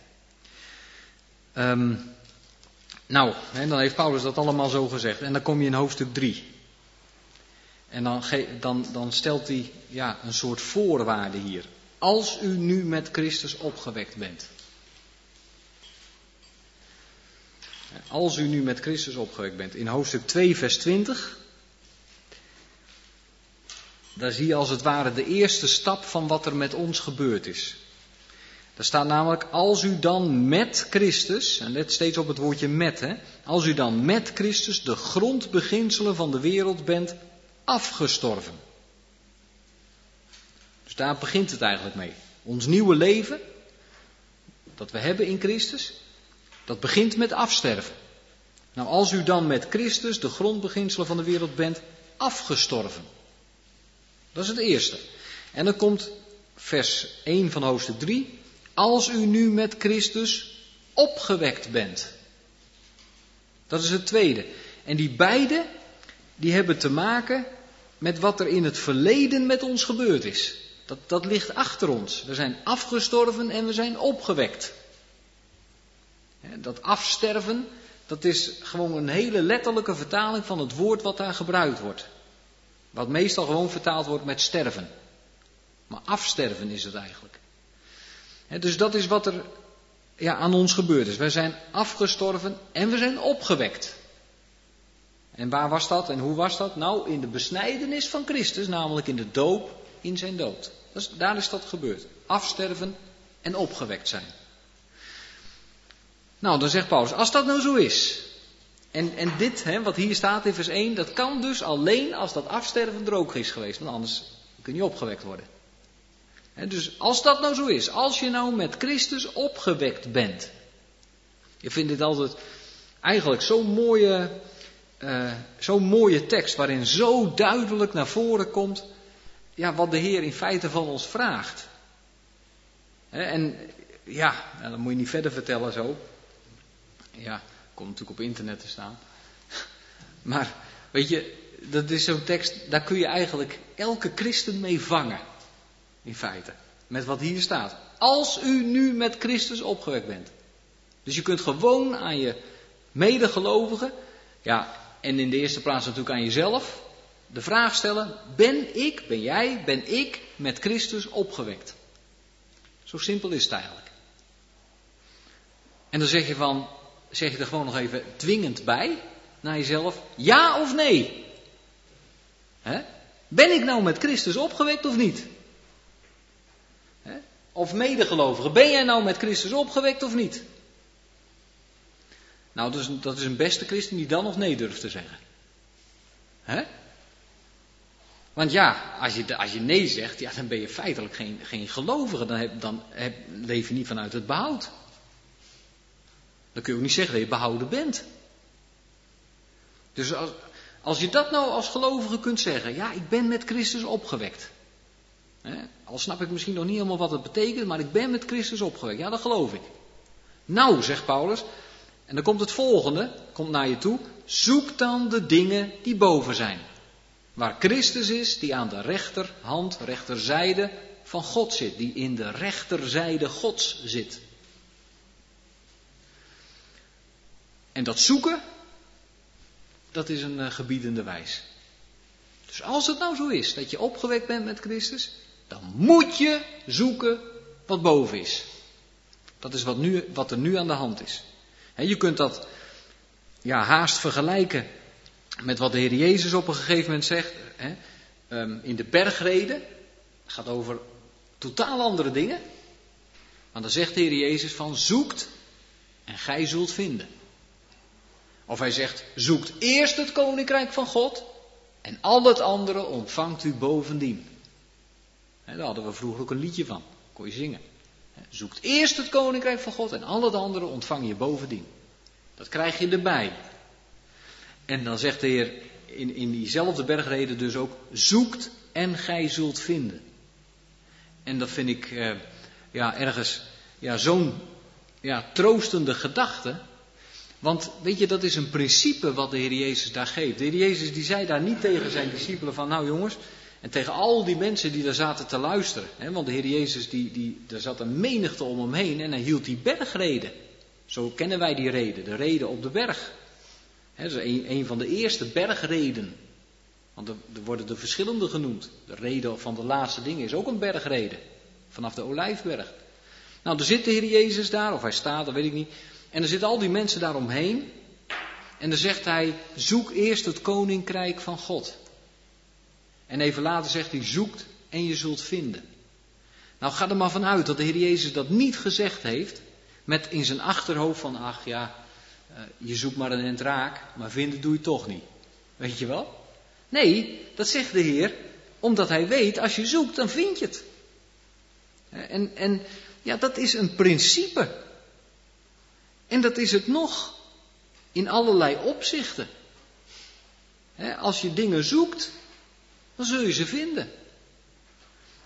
Um, nou, hè, dan heeft Paulus dat allemaal zo gezegd. En dan kom je in hoofdstuk drie. En dan, ge- dan, dan stelt hij ja, een soort voorwaarde hier. Als u nu met Christus opgewekt bent. Als u nu met Christus opgewekt bent. In hoofdstuk twee vers twintig. Daar zie je als het ware de eerste stap van wat er met ons gebeurd is. Daar staat namelijk, als u dan met Christus, en let steeds op het woordje met, hè, als u dan met Christus de grondbeginselen van de wereld bent afgestorven. Dus daar begint het eigenlijk mee. Ons nieuwe leven, dat we hebben in Christus, dat begint met afsterven. Nou, als u dan met Christus de grondbeginselen van de wereld bent afgestorven. Dat is het eerste. En dan komt vers één van hoofdstuk drie. Als u nu met Christus opgewekt bent. Dat is het tweede. En die beide, die hebben te maken met wat er in het verleden met ons gebeurd is. Dat, dat ligt achter ons. We zijn afgestorven en we zijn opgewekt. Dat afsterven, dat is gewoon een hele letterlijke vertaling van het woord wat daar gebruikt wordt. Wat meestal gewoon vertaald wordt met sterven. Maar afsterven is het eigenlijk. Dus dat is wat er ja, aan ons gebeurd is. Wij zijn afgestorven en we zijn opgewekt. En waar was dat en hoe was dat? Nou, in de besnijdenis van Christus, namelijk in de doop, in zijn dood. Dus daar is dat gebeurd. Afsterven en opgewekt zijn. Nou, dan zegt Paulus, als dat nou zo is. En, en dit, hè, wat hier staat in vers één, dat kan dus alleen als dat afsterven er ook is geweest. Want anders kun je opgewekt worden. He, dus als dat nou zo is, als je nou met Christus opgewekt bent. Je vindt dit altijd eigenlijk zo'n mooie, uh, zo'n mooie tekst waarin zo duidelijk naar voren komt ja, wat de Heer in feite van ons vraagt. He, en ja, nou, dat moet je niet verder vertellen zo. Ja, komt natuurlijk op internet te staan. Maar weet je, dat is zo'n tekst, daar kun je eigenlijk elke christen mee vangen. In feite. Met wat hier staat. Als u nu met Christus opgewekt bent. Dus je kunt gewoon aan je medegelovigen. Ja, en in de eerste plaats natuurlijk aan jezelf. De vraag stellen. Ben ik, ben jij, ben ik met Christus opgewekt? Zo simpel is het eigenlijk. En dan zeg je van. Zeg je er gewoon nog even dwingend bij. Naar jezelf. Ja of nee? He? Ben ik nou met Christus opgewekt of niet? Of medegelovigen, ben jij nou met Christus opgewekt of niet? Nou, dat is, een, dat is een beste christen die dan nog nee durft te zeggen. Hè? Want ja, als je, als je nee zegt, ja, dan ben je feitelijk geen, geen gelovige. Dan, heb, dan heb, leef je niet vanuit het behoud. Dan kun je ook niet zeggen dat je behouden bent. Dus als, als je dat nou als gelovige kunt zeggen, ja, ik ben met Christus opgewekt. He, al snap ik misschien nog niet helemaal wat het betekent, maar ik ben met Christus opgewekt. Ja, dat geloof ik. Nou, zegt Paulus, en dan komt het volgende, komt naar je toe. Zoek dan de dingen die boven zijn. Waar Christus is, die aan de rechterhand, rechterzijde van God zit. Die in de rechterzijde Gods zit. En dat zoeken, dat is een uh, gebiedende wijs. Dus als het nou zo is, dat je opgewekt bent met Christus, dan moet je zoeken wat boven is. Dat is wat, nu, wat er nu aan de hand is. He, je kunt dat ja, haast vergelijken met wat de Heer Jezus op een gegeven moment zegt. He, um, in de bergreden. Het gaat over totaal andere dingen. Maar dan zegt de Heer Jezus van zoekt en gij zult vinden. Of hij zegt zoekt eerst het koninkrijk van God en al het andere ontvangt u bovendien. He, daar hadden we vroeger ook een liedje van. Kon je zingen. He, zoekt eerst het koninkrijk van God en al het andere ontvang je bovendien. Dat krijg je erbij. En dan zegt de Heer in, in diezelfde bergreden dus ook zoekt en gij zult vinden. En dat vind ik eh, ja, ergens ja, zo'n ja, troostende gedachte. Want weet je, dat is een principe wat de Heer Jezus daar geeft. De Heer Jezus die zei daar niet tegen zijn discipelen van nou jongens. En tegen al die mensen die daar zaten te luisteren. Hè, want de Heer Jezus, die, die, daar zat een menigte om hem heen en hij hield die bergreden. Zo kennen wij die reden, de reden op de berg. Hè, dat is een, een van de eerste bergreden. Want er, er worden er verschillende genoemd. De reden van de laatste dingen is ook een bergreden. Vanaf de Olijfberg. Nou, er zit de Heer Jezus daar, of hij staat, dat weet ik niet. En er zitten al die mensen daaromheen. En dan zegt hij, zoek eerst het koninkrijk van God. En even later zegt hij, zoekt en je zult vinden. Nou, ga er maar vanuit dat de Heer Jezus dat niet gezegd heeft. Met in zijn achterhoofd van, ach ja, uh, je zoekt maar een end raak, maar vinden doe je toch niet. Weet je wel? Nee, dat zegt de Heer, omdat hij weet, als je zoekt, dan vind je het. En, en ja, dat is een principe. En dat is het nog in allerlei opzichten. Als je dingen zoekt, dan zul je ze vinden.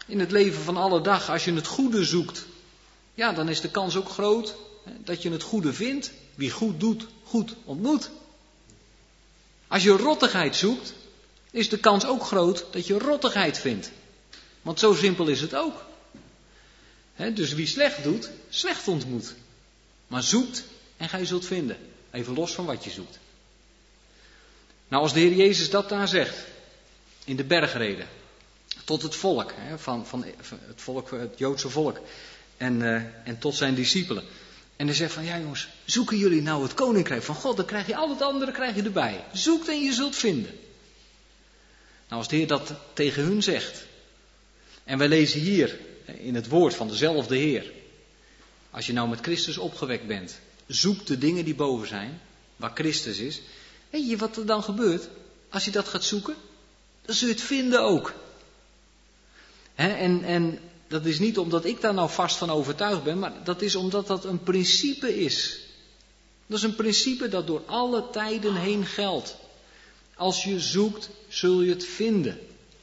In het leven van alle dag, als je het goede zoekt, ja, dan is de kans ook groot hè, dat je het goede vindt. Wie goed doet, goed ontmoet. Als je rottigheid zoekt, is de kans ook groot dat je rottigheid vindt. Want zo simpel is het ook. He, dus wie slecht doet, slecht ontmoet. Maar zoekt en gij zult vinden. Even los van wat je zoekt. Nou, als de Heer Jezus dat daar zegt, in de bergreden, tot het volk, he, van, van het volk, het Joodse volk, en, uh, en tot zijn discipelen. En hij zegt van, ja jongens, zoeken jullie nou het koninkrijk van God, dan krijg je al het andere krijg je erbij. Zoekt en je zult vinden. Nou, als de Heer dat tegen hun zegt, en wij lezen hier in het woord van dezelfde Heer, als je nou met Christus opgewekt bent, zoek de dingen die boven zijn, waar Christus is. Weet je wat er dan gebeurt? Als je dat gaat zoeken, dan zul je het vinden ook. He, en, en dat is niet omdat ik daar nou vast van overtuigd ben, maar dat is omdat dat een principe is. Dat is een principe dat door alle tijden heen geldt. Als je zoekt, zul je het vinden.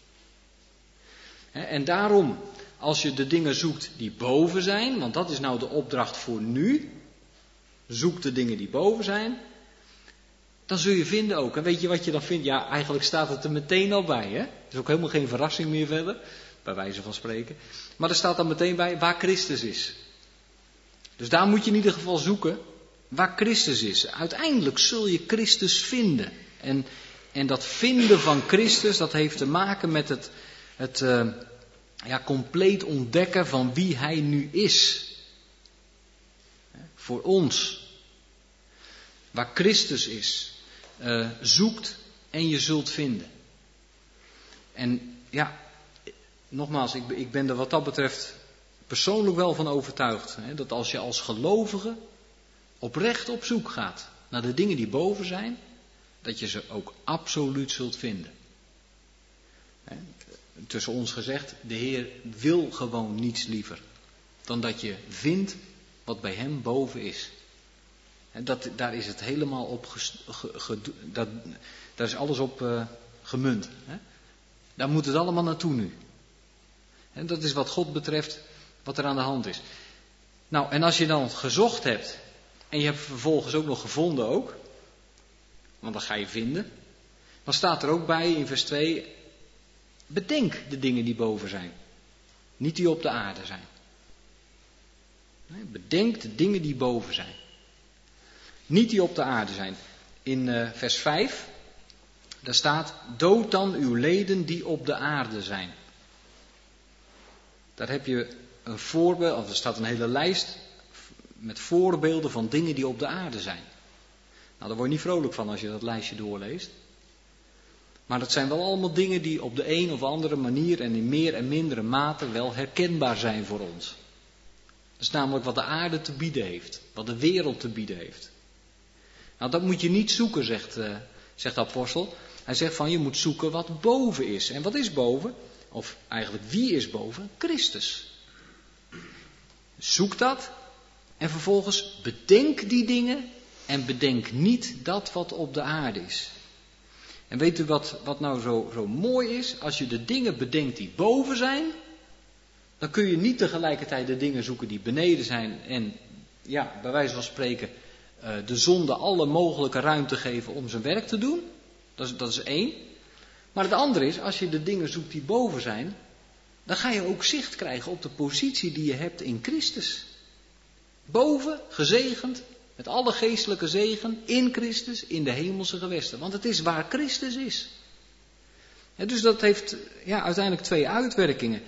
He, en daarom, als je de dingen zoekt die boven zijn, want dat is nou de opdracht voor nu. Zoek de dingen die boven zijn. Dan zul je vinden ook. En weet je wat je dan vindt? Ja, eigenlijk staat het er meteen al bij. Hè? Het is ook helemaal geen verrassing meer verder. Bij wijze van spreken. Maar er staat dan meteen bij waar Christus is. Dus daar moet je in ieder geval zoeken waar Christus is. Uiteindelijk zul je Christus vinden. En, en dat vinden van Christus, dat heeft te maken met het, het uh, ja, compleet ontdekken van wie Hij nu is. Voor ons. Waar Christus is. Uh, zoekt en je zult vinden. En ja, nogmaals, ik, ik ben er wat dat betreft persoonlijk wel van overtuigd. Hè, dat als je als gelovige oprecht op zoek gaat naar de dingen die boven zijn, dat je ze ook absoluut zult vinden. Hè, tussen ons gezegd, de Heer wil gewoon niets liever dan dat je vindt wat bij Hem boven is. Hè, dat, daar is het helemaal op, ge, ge, ge, dat, daar is alles op uh, gemunt. Hè. Daar moet het allemaal naartoe nu. En dat is wat God betreft, wat er aan de hand is. Nou, en als je dan gezocht hebt, en je hebt vervolgens ook nog gevonden ook, want dan ga je vinden, dan staat er ook bij in vers twee, bedenk de dingen die boven zijn, niet die op de aarde zijn. Nee, bedenk de dingen die boven zijn, niet die op de aarde zijn. In uh, vers vijf, daar staat, dood dan uw leden die op de aarde zijn. Daar heb je een voorbeeld, of er staat een hele lijst met voorbeelden van dingen die op de aarde zijn. Nou, daar word je niet vrolijk van als je dat lijstje doorleest. Maar dat zijn wel allemaal dingen die op de een of andere manier en in meer en mindere mate wel herkenbaar zijn voor ons. Dat is namelijk wat de aarde te bieden heeft, wat de wereld te bieden heeft. Nou, dat moet je niet zoeken, zegt, uh, zegt de apostel. Hij zegt van, je moet zoeken wat boven is. En wat is boven? Of eigenlijk, wie is boven? Christus. Zoek dat en vervolgens bedenk die dingen en bedenk niet dat wat op de aarde is. En weet u wat, wat nou zo, zo mooi is? Als je de dingen bedenkt die boven zijn, dan kun je niet tegelijkertijd de dingen zoeken die beneden zijn en, ja, bij wijze van spreken, uh, de zonde alle mogelijke ruimte geven om zijn werk te doen. Dat is, dat is één. Maar het andere is, als je de dingen zoekt die boven zijn, dan ga je ook zicht krijgen op de positie die je hebt in Christus. Boven, gezegend, met alle geestelijke zegen, in Christus, in de hemelse gewesten. Want het is waar Christus is. Ja, dus dat heeft ja, uiteindelijk twee uitwerkingen.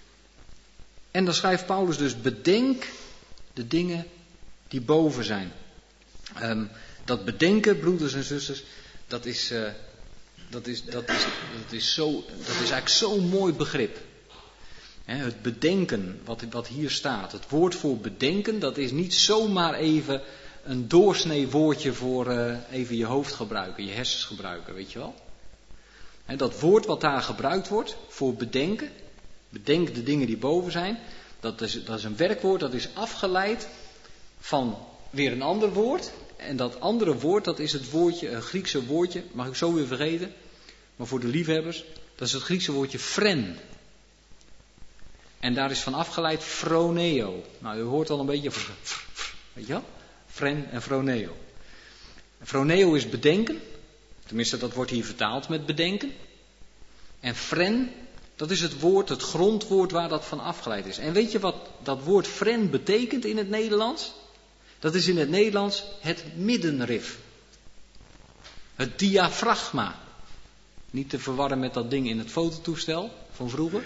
En dan schrijft Paulus dus, bedenk de dingen die boven zijn. Um, dat bedenken, broeders en zusters, dat is... Uh, Dat is, dat, is, dat, is zo, dat is eigenlijk zo'n mooi begrip. He, het bedenken, wat, wat hier staat. Het woord voor bedenken, dat is niet zomaar even een doorsnee woordje voor uh, even je hoofd gebruiken, je hersens gebruiken, weet je wel. He, dat woord wat daar gebruikt wordt voor bedenken, bedenk de dingen die boven zijn, dat is, dat is een werkwoord, dat is afgeleid van weer een ander woord. En dat andere woord, dat is het woordje, een Griekse woordje, mag ik zo weer vergeten. Maar voor de liefhebbers, dat is het Griekse woordje phren. En daar is van afgeleid phroneo. Nou, u hoort al een beetje, weet je wel? Fren en phroneo. Phroneo is bedenken. Tenminste, dat wordt hier vertaald met bedenken. En fren, dat is het woord, het grondwoord waar dat van afgeleid is. En weet je wat dat woord fren betekent in het Nederlands? Dat is in het Nederlands het middenrif. Het diafragma. Niet te verwarren met dat ding in het fototoestel van vroeger.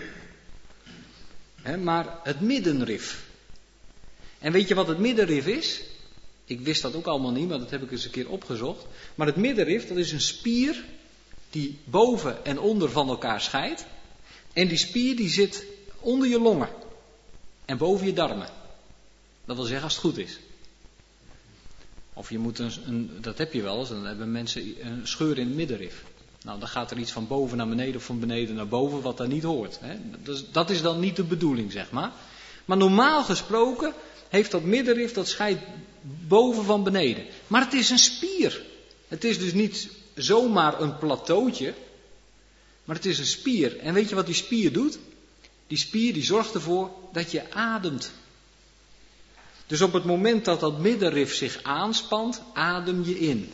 He, maar het middenrif. En weet je wat het middenrif is? Ik wist dat ook allemaal niet, maar dat heb ik eens een keer opgezocht. Maar het middenrif, dat is een spier die boven en onder van elkaar scheidt. En die spier die zit onder je longen. En boven je darmen. Dat wil zeggen als het goed is. Of je moet een, een dat heb je wel eens, dan hebben mensen een scheur in het middenrif. Nou, dan gaat er iets van boven naar beneden of van beneden naar boven wat daar niet hoort. Hè? Dus dat is dan niet de bedoeling, zeg maar. Maar normaal gesproken heeft dat middenrif, dat scheidt boven van beneden. Maar het is een spier. Het is dus niet zomaar een plateautje, maar het is een spier. En weet je wat die spier doet? Die spier die zorgt ervoor dat je ademt. Dus op het moment dat dat middenrif zich aanspant, adem je in.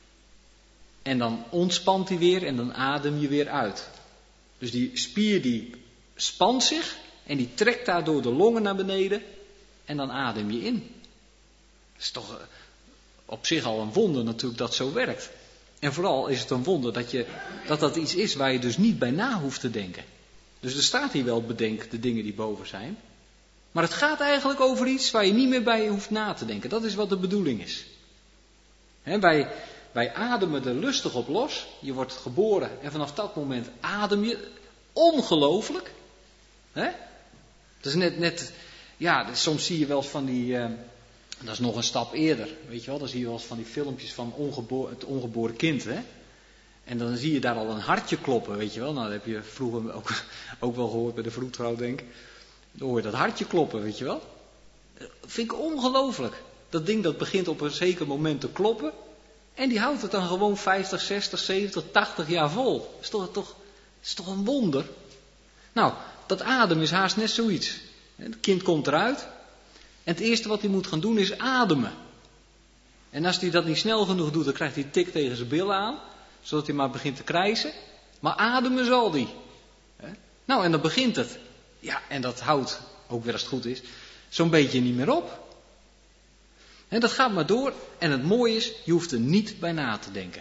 En dan ontspant hij weer en dan adem je weer uit. Dus die spier die spant zich en die trekt daardoor de longen naar beneden en dan adem je in. Dat is toch op zich al een wonder natuurlijk dat zo werkt. En vooral is het een wonder dat, je, dat dat iets is waar je dus niet bij na hoeft te denken. Dus er staat hier wel bedenk de dingen die boven zijn. Maar het gaat eigenlijk over iets waar je niet meer bij hoeft na te denken. Dat is wat de bedoeling is. He, wij, wij ademen er lustig op los. Je wordt geboren en vanaf dat moment adem je. Ongelooflijk. He? Dat is net, net, ja, soms zie je wel eens van die, uh, dat is nog een stap eerder. Weet je wel, dan zie je wel eens van die filmpjes van ongebo- het ongeboren kind. Hè? En dan zie je daar al een hartje kloppen, weet je wel. Nou, dat heb je vroeger ook, ook wel gehoord bij de vroedvrouw, denk ik. Dan hoor je dat hartje kloppen, weet je wel. Dat vind ik ongelooflijk. Dat ding dat begint op een zeker moment te kloppen. En die houdt het dan gewoon vijftig, zestig, zeventig, tachtig jaar vol. Dat is toch, toch, dat is toch een wonder. Nou, dat adem is haast net zoiets. Het kind komt eruit. En het eerste wat hij moet gaan doen is ademen. En als hij dat niet snel genoeg doet, dan krijgt hij een tik tegen zijn billen aan. Zodat hij maar begint te krijsen. Maar ademen zal hij. Nou, en dan begint het. Ja, en dat houdt, ook weer als het goed is, zo'n beetje niet meer op. En dat gaat maar door. En het mooie is, je hoeft er niet bij na te denken.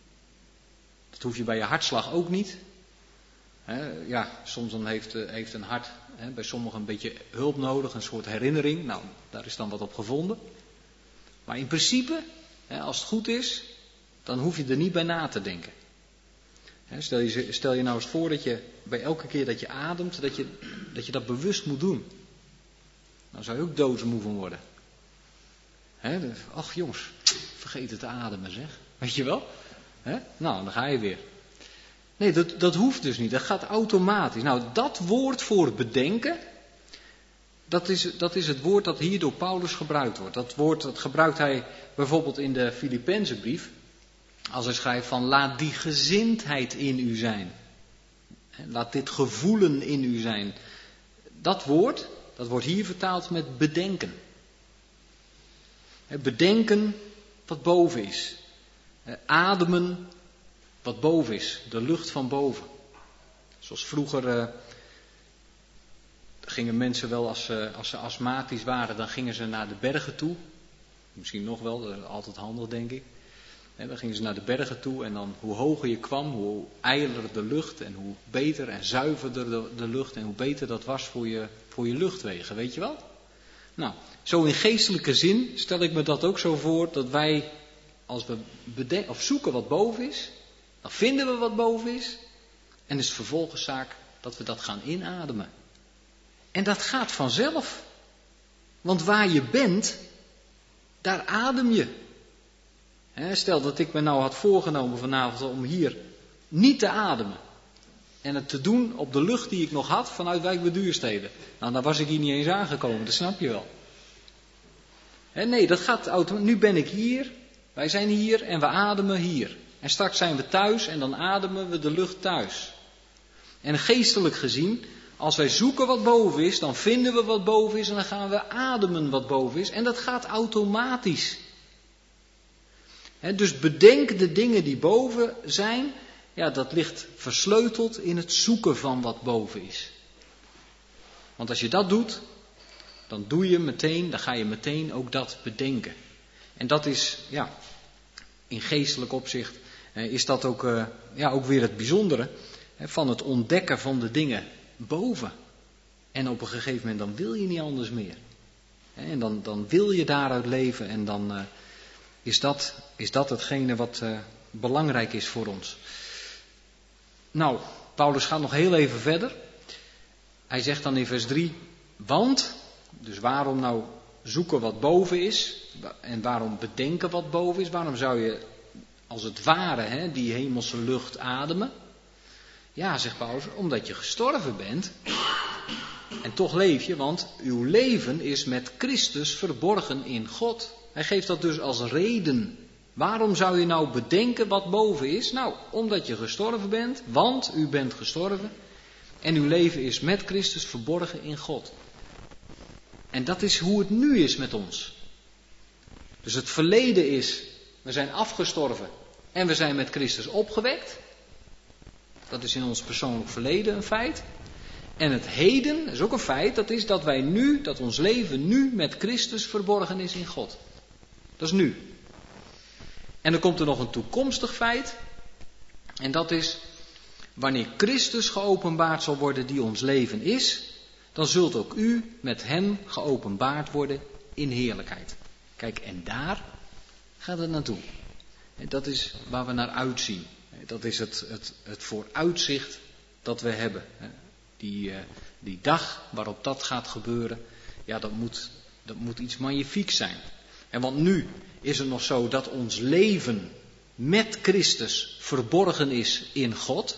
Dat hoef je bij je hartslag ook niet. He, ja, soms dan heeft, heeft een hart he, bij sommigen een beetje hulp nodig, een soort herinnering. Nou, daar is dan wat op gevonden. Maar in principe, he, als het goed is, dan hoef je er niet bij na te denken. He, stel, je, stel je nou eens voor dat je bij elke keer dat je ademt, dat je dat, je dat bewust moet doen. Dan zou je ook doodmoe van worden. He, dus, ach jongens, vergeet het te ademen zeg. Weet je wel? He? Nou, dan ga je weer. Nee, dat, dat hoeft dus niet. Dat gaat automatisch. Nou, dat woord voor bedenken, dat is, dat is het woord dat hier door Paulus gebruikt wordt. Dat woord dat gebruikt hij bijvoorbeeld in de Filippenzenbrief. Als hij schrijft van laat die gezindheid in u zijn. Laat dit gevoelen in u zijn. Dat woord, dat wordt hier vertaald met bedenken. Bedenken wat boven is. Ademen wat boven is. De lucht van boven. Zoals vroeger uh, gingen mensen wel als, uh, als ze astmatisch waren, dan gingen ze naar de bergen toe. Misschien nog wel, dat is altijd handig denk ik. En dan gingen ze naar de bergen toe en dan hoe hoger je kwam, hoe ijler de lucht en hoe beter en zuiverder de, de lucht en hoe beter dat was voor je, voor je luchtwegen, weet je wel? Nou, zo in geestelijke zin stel ik me dat ook zo voor dat wij, als we beden- of zoeken wat boven is, dan vinden we wat boven is en is het vervolgens zaak dat we dat gaan inademen. En dat gaat vanzelf, want waar je bent, daar adem je. Stel dat ik me nou had voorgenomen vanavond om hier niet te ademen. En het te doen op de lucht die ik nog had vanuit Wijk bij Duurstede. Nou, dan was ik hier niet eens aangekomen, dat snap je wel. Nee, dat gaat automatisch. Nu ben ik hier, wij zijn hier en we ademen hier. En straks zijn we thuis en dan ademen we de lucht thuis. En geestelijk gezien, Als wij zoeken wat boven is, dan vinden we wat boven is en dan gaan we ademen wat boven is. En dat gaat automatisch. He, dus bedenk de dingen die boven zijn. Ja, dat ligt versleuteld in het zoeken van wat boven is. Want als je dat doet, dan doe je meteen, dan ga je meteen ook dat bedenken. En dat is, ja, in geestelijk opzicht is dat ook, uh, ja, ook weer het bijzondere hè, van het ontdekken van de dingen boven. En op een gegeven moment dan wil je niet anders meer. Hè, en dan, dan wil je daaruit leven en dan uh, is, dat, is dat hetgene wat uh, belangrijk is voor ons. Nou, Paulus gaat nog heel even verder. Hij zegt dan in vers drie, want, dus waarom nou zoeken wat boven is en waarom bedenken wat boven is, waarom zou je als het ware hè, die hemelse lucht ademen? Ja, zegt Paulus, omdat je gestorven bent en toch leef je, want uw leven is met Christus verborgen in God. Hij geeft dat dus als reden. Waarom zou je nou bedenken wat boven is? Nou, omdat je gestorven bent, want u bent gestorven en uw leven is met Christus verborgen in God. En dat is hoe het nu is met ons. Dus het verleden is, we zijn afgestorven en we zijn met Christus opgewekt. Dat is in ons persoonlijk verleden een feit. En het heden is ook een feit, dat is dat wij nu, dat ons leven nu met Christus verborgen is in God. Dat is nu. En dan komt er nog een toekomstig feit. En dat is, wanneer Christus geopenbaard zal worden die ons leven is, dan zult ook u met hem geopenbaard worden in heerlijkheid. Kijk, en daar gaat het naartoe. En dat is waar we naar uitzien. Dat is het, het, het vooruitzicht dat we hebben. Die, die dag waarop dat gaat gebeuren, ja, dat moet, dat moet iets magnifieks zijn. En want nu is het nog zo dat ons leven met Christus verborgen is in God.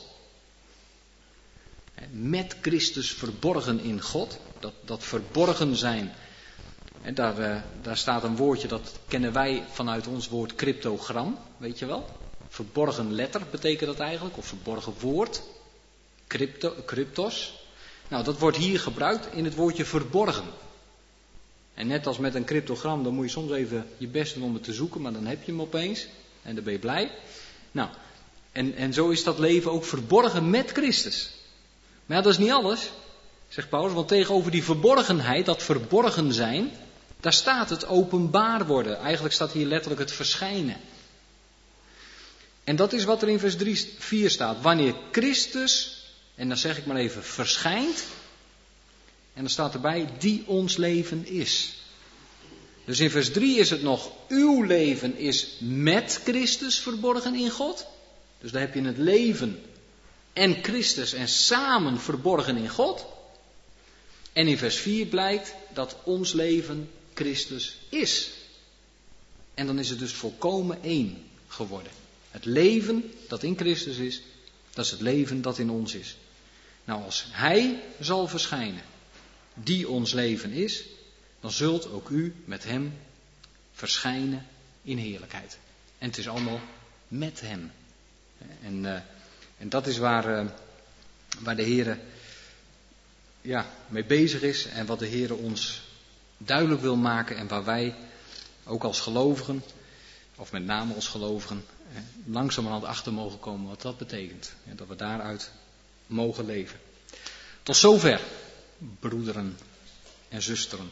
Met Christus verborgen in God. Dat, dat verborgen zijn. En daar, uh, daar staat een woordje, dat kennen wij vanuit ons woord cryptogram. Weet je wel? Verborgen letter betekent dat eigenlijk. Of verborgen woord. Crypto, cryptos. Nou, dat wordt hier gebruikt in het woordje verborgen. En net als met een cryptogram, dan moet je soms even je best doen om het te zoeken. Maar dan heb je hem opeens. En dan ben je blij. Nou, en, en zo is dat leven ook verborgen met Christus. Maar ja, dat is niet alles, zegt Paulus, want tegenover die verborgenheid, dat verborgen zijn, daar staat het openbaar worden. Eigenlijk staat hier letterlijk het verschijnen. En dat is wat er in vers drie, vier staat. Wanneer Christus, en dan zeg ik maar even, verschijnt, en dan staat erbij, die ons leven is. Dus in vers drie is het nog, uw leven is met Christus verborgen in God. Dus daar heb je het leven en Christus en samen verborgen in God. En in vers vier blijkt dat ons leven Christus is. En dan is het dus volkomen één geworden. Het leven dat in Christus is, dat is het leven dat in ons is. Nou, als Hij zal verschijnen, die ons leven is, dan zult ook u met Hem verschijnen in heerlijkheid. En het is allemaal met Hem. En, uh, en dat is waar, uh, waar de Heer ja, mee bezig is en wat de Heer ons duidelijk wil maken en waar wij ook als gelovigen, of met name als gelovigen, eh, langzamerhand achter mogen komen wat dat betekent. En dat we daaruit mogen leven. Tot zover, broederen en zusteren.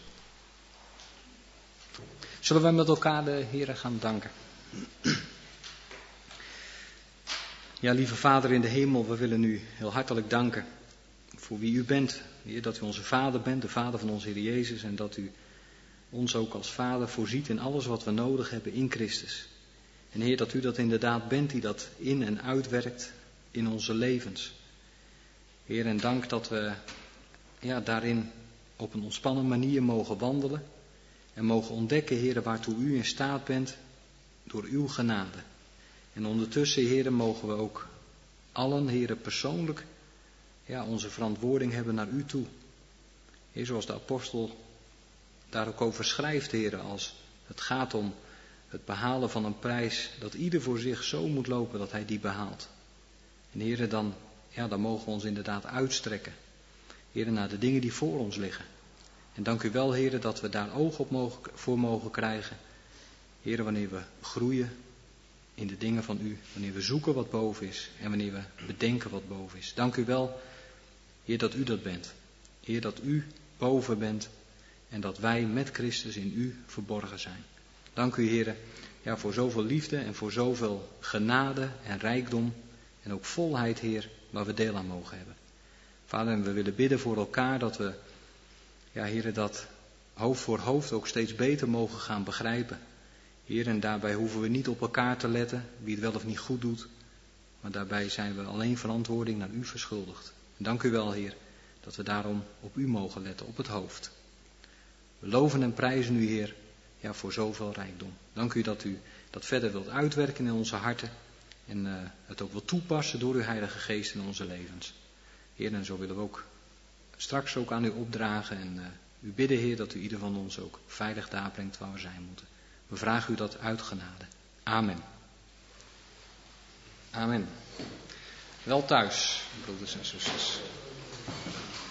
Zullen wij met elkaar de Heer gaan danken? Ja, lieve Vader in de hemel, we willen u heel hartelijk danken voor wie u bent. Heer, dat u onze Vader bent, de Vader van onze Heer Jezus. En dat u ons ook als Vader voorziet in alles wat we nodig hebben in Christus. En Heer, dat u dat inderdaad bent die dat in en uitwerkt in onze levens. Heer, en dank dat we ja, daarin op een ontspannen manier mogen wandelen. En mogen ontdekken, Heer, waartoe u in staat bent door uw genade. En ondertussen, Heer, mogen we ook allen, Heer, persoonlijk ja, onze verantwoording hebben naar u toe. Heer, zoals de apostel daar ook over schrijft, Heer, als het gaat om het behalen van een prijs, dat ieder voor zich zo moet lopen dat hij die behaalt. En Heer, dan, ja, dan mogen we ons inderdaad uitstrekken. Heer, naar de dingen die voor ons liggen. En dank u wel, Heer, dat we daar oog op mogen, voor mogen krijgen. Heer, wanneer we groeien in de dingen van u, wanneer we zoeken wat boven is en wanneer we bedenken wat boven is. Dank u wel, Heer, dat u dat bent. Heer, dat u boven bent en dat wij met Christus in u verborgen zijn. Dank u, Heer, ja, voor zoveel liefde en voor zoveel genade en rijkdom en ook volheid, Heer, waar we deel aan mogen hebben. Vader, en we willen bidden voor elkaar dat we, ja, Heer, dat hoofd voor hoofd ook steeds beter mogen gaan begrijpen. Heer, en daarbij hoeven we niet op elkaar te letten, wie het wel of niet goed doet. Maar daarbij zijn we alleen verantwoording naar u verschuldigd. En dank u wel, Heer, dat we daarom op u mogen letten, op het hoofd. We loven en prijzen u, Heer, ja, voor zoveel rijkdom. Dank u dat u dat verder wilt uitwerken in onze harten. En uh, het ook wilt toepassen door uw Heilige Geest in onze levens. Heer, en zo willen we ook straks ook aan u opdragen. En uh, u bidden, Heer, dat u ieder van ons ook veilig daar brengt waar we zijn moeten. We vragen u dat uit genade. Amen. Amen. Wel thuis, broeders en zusters.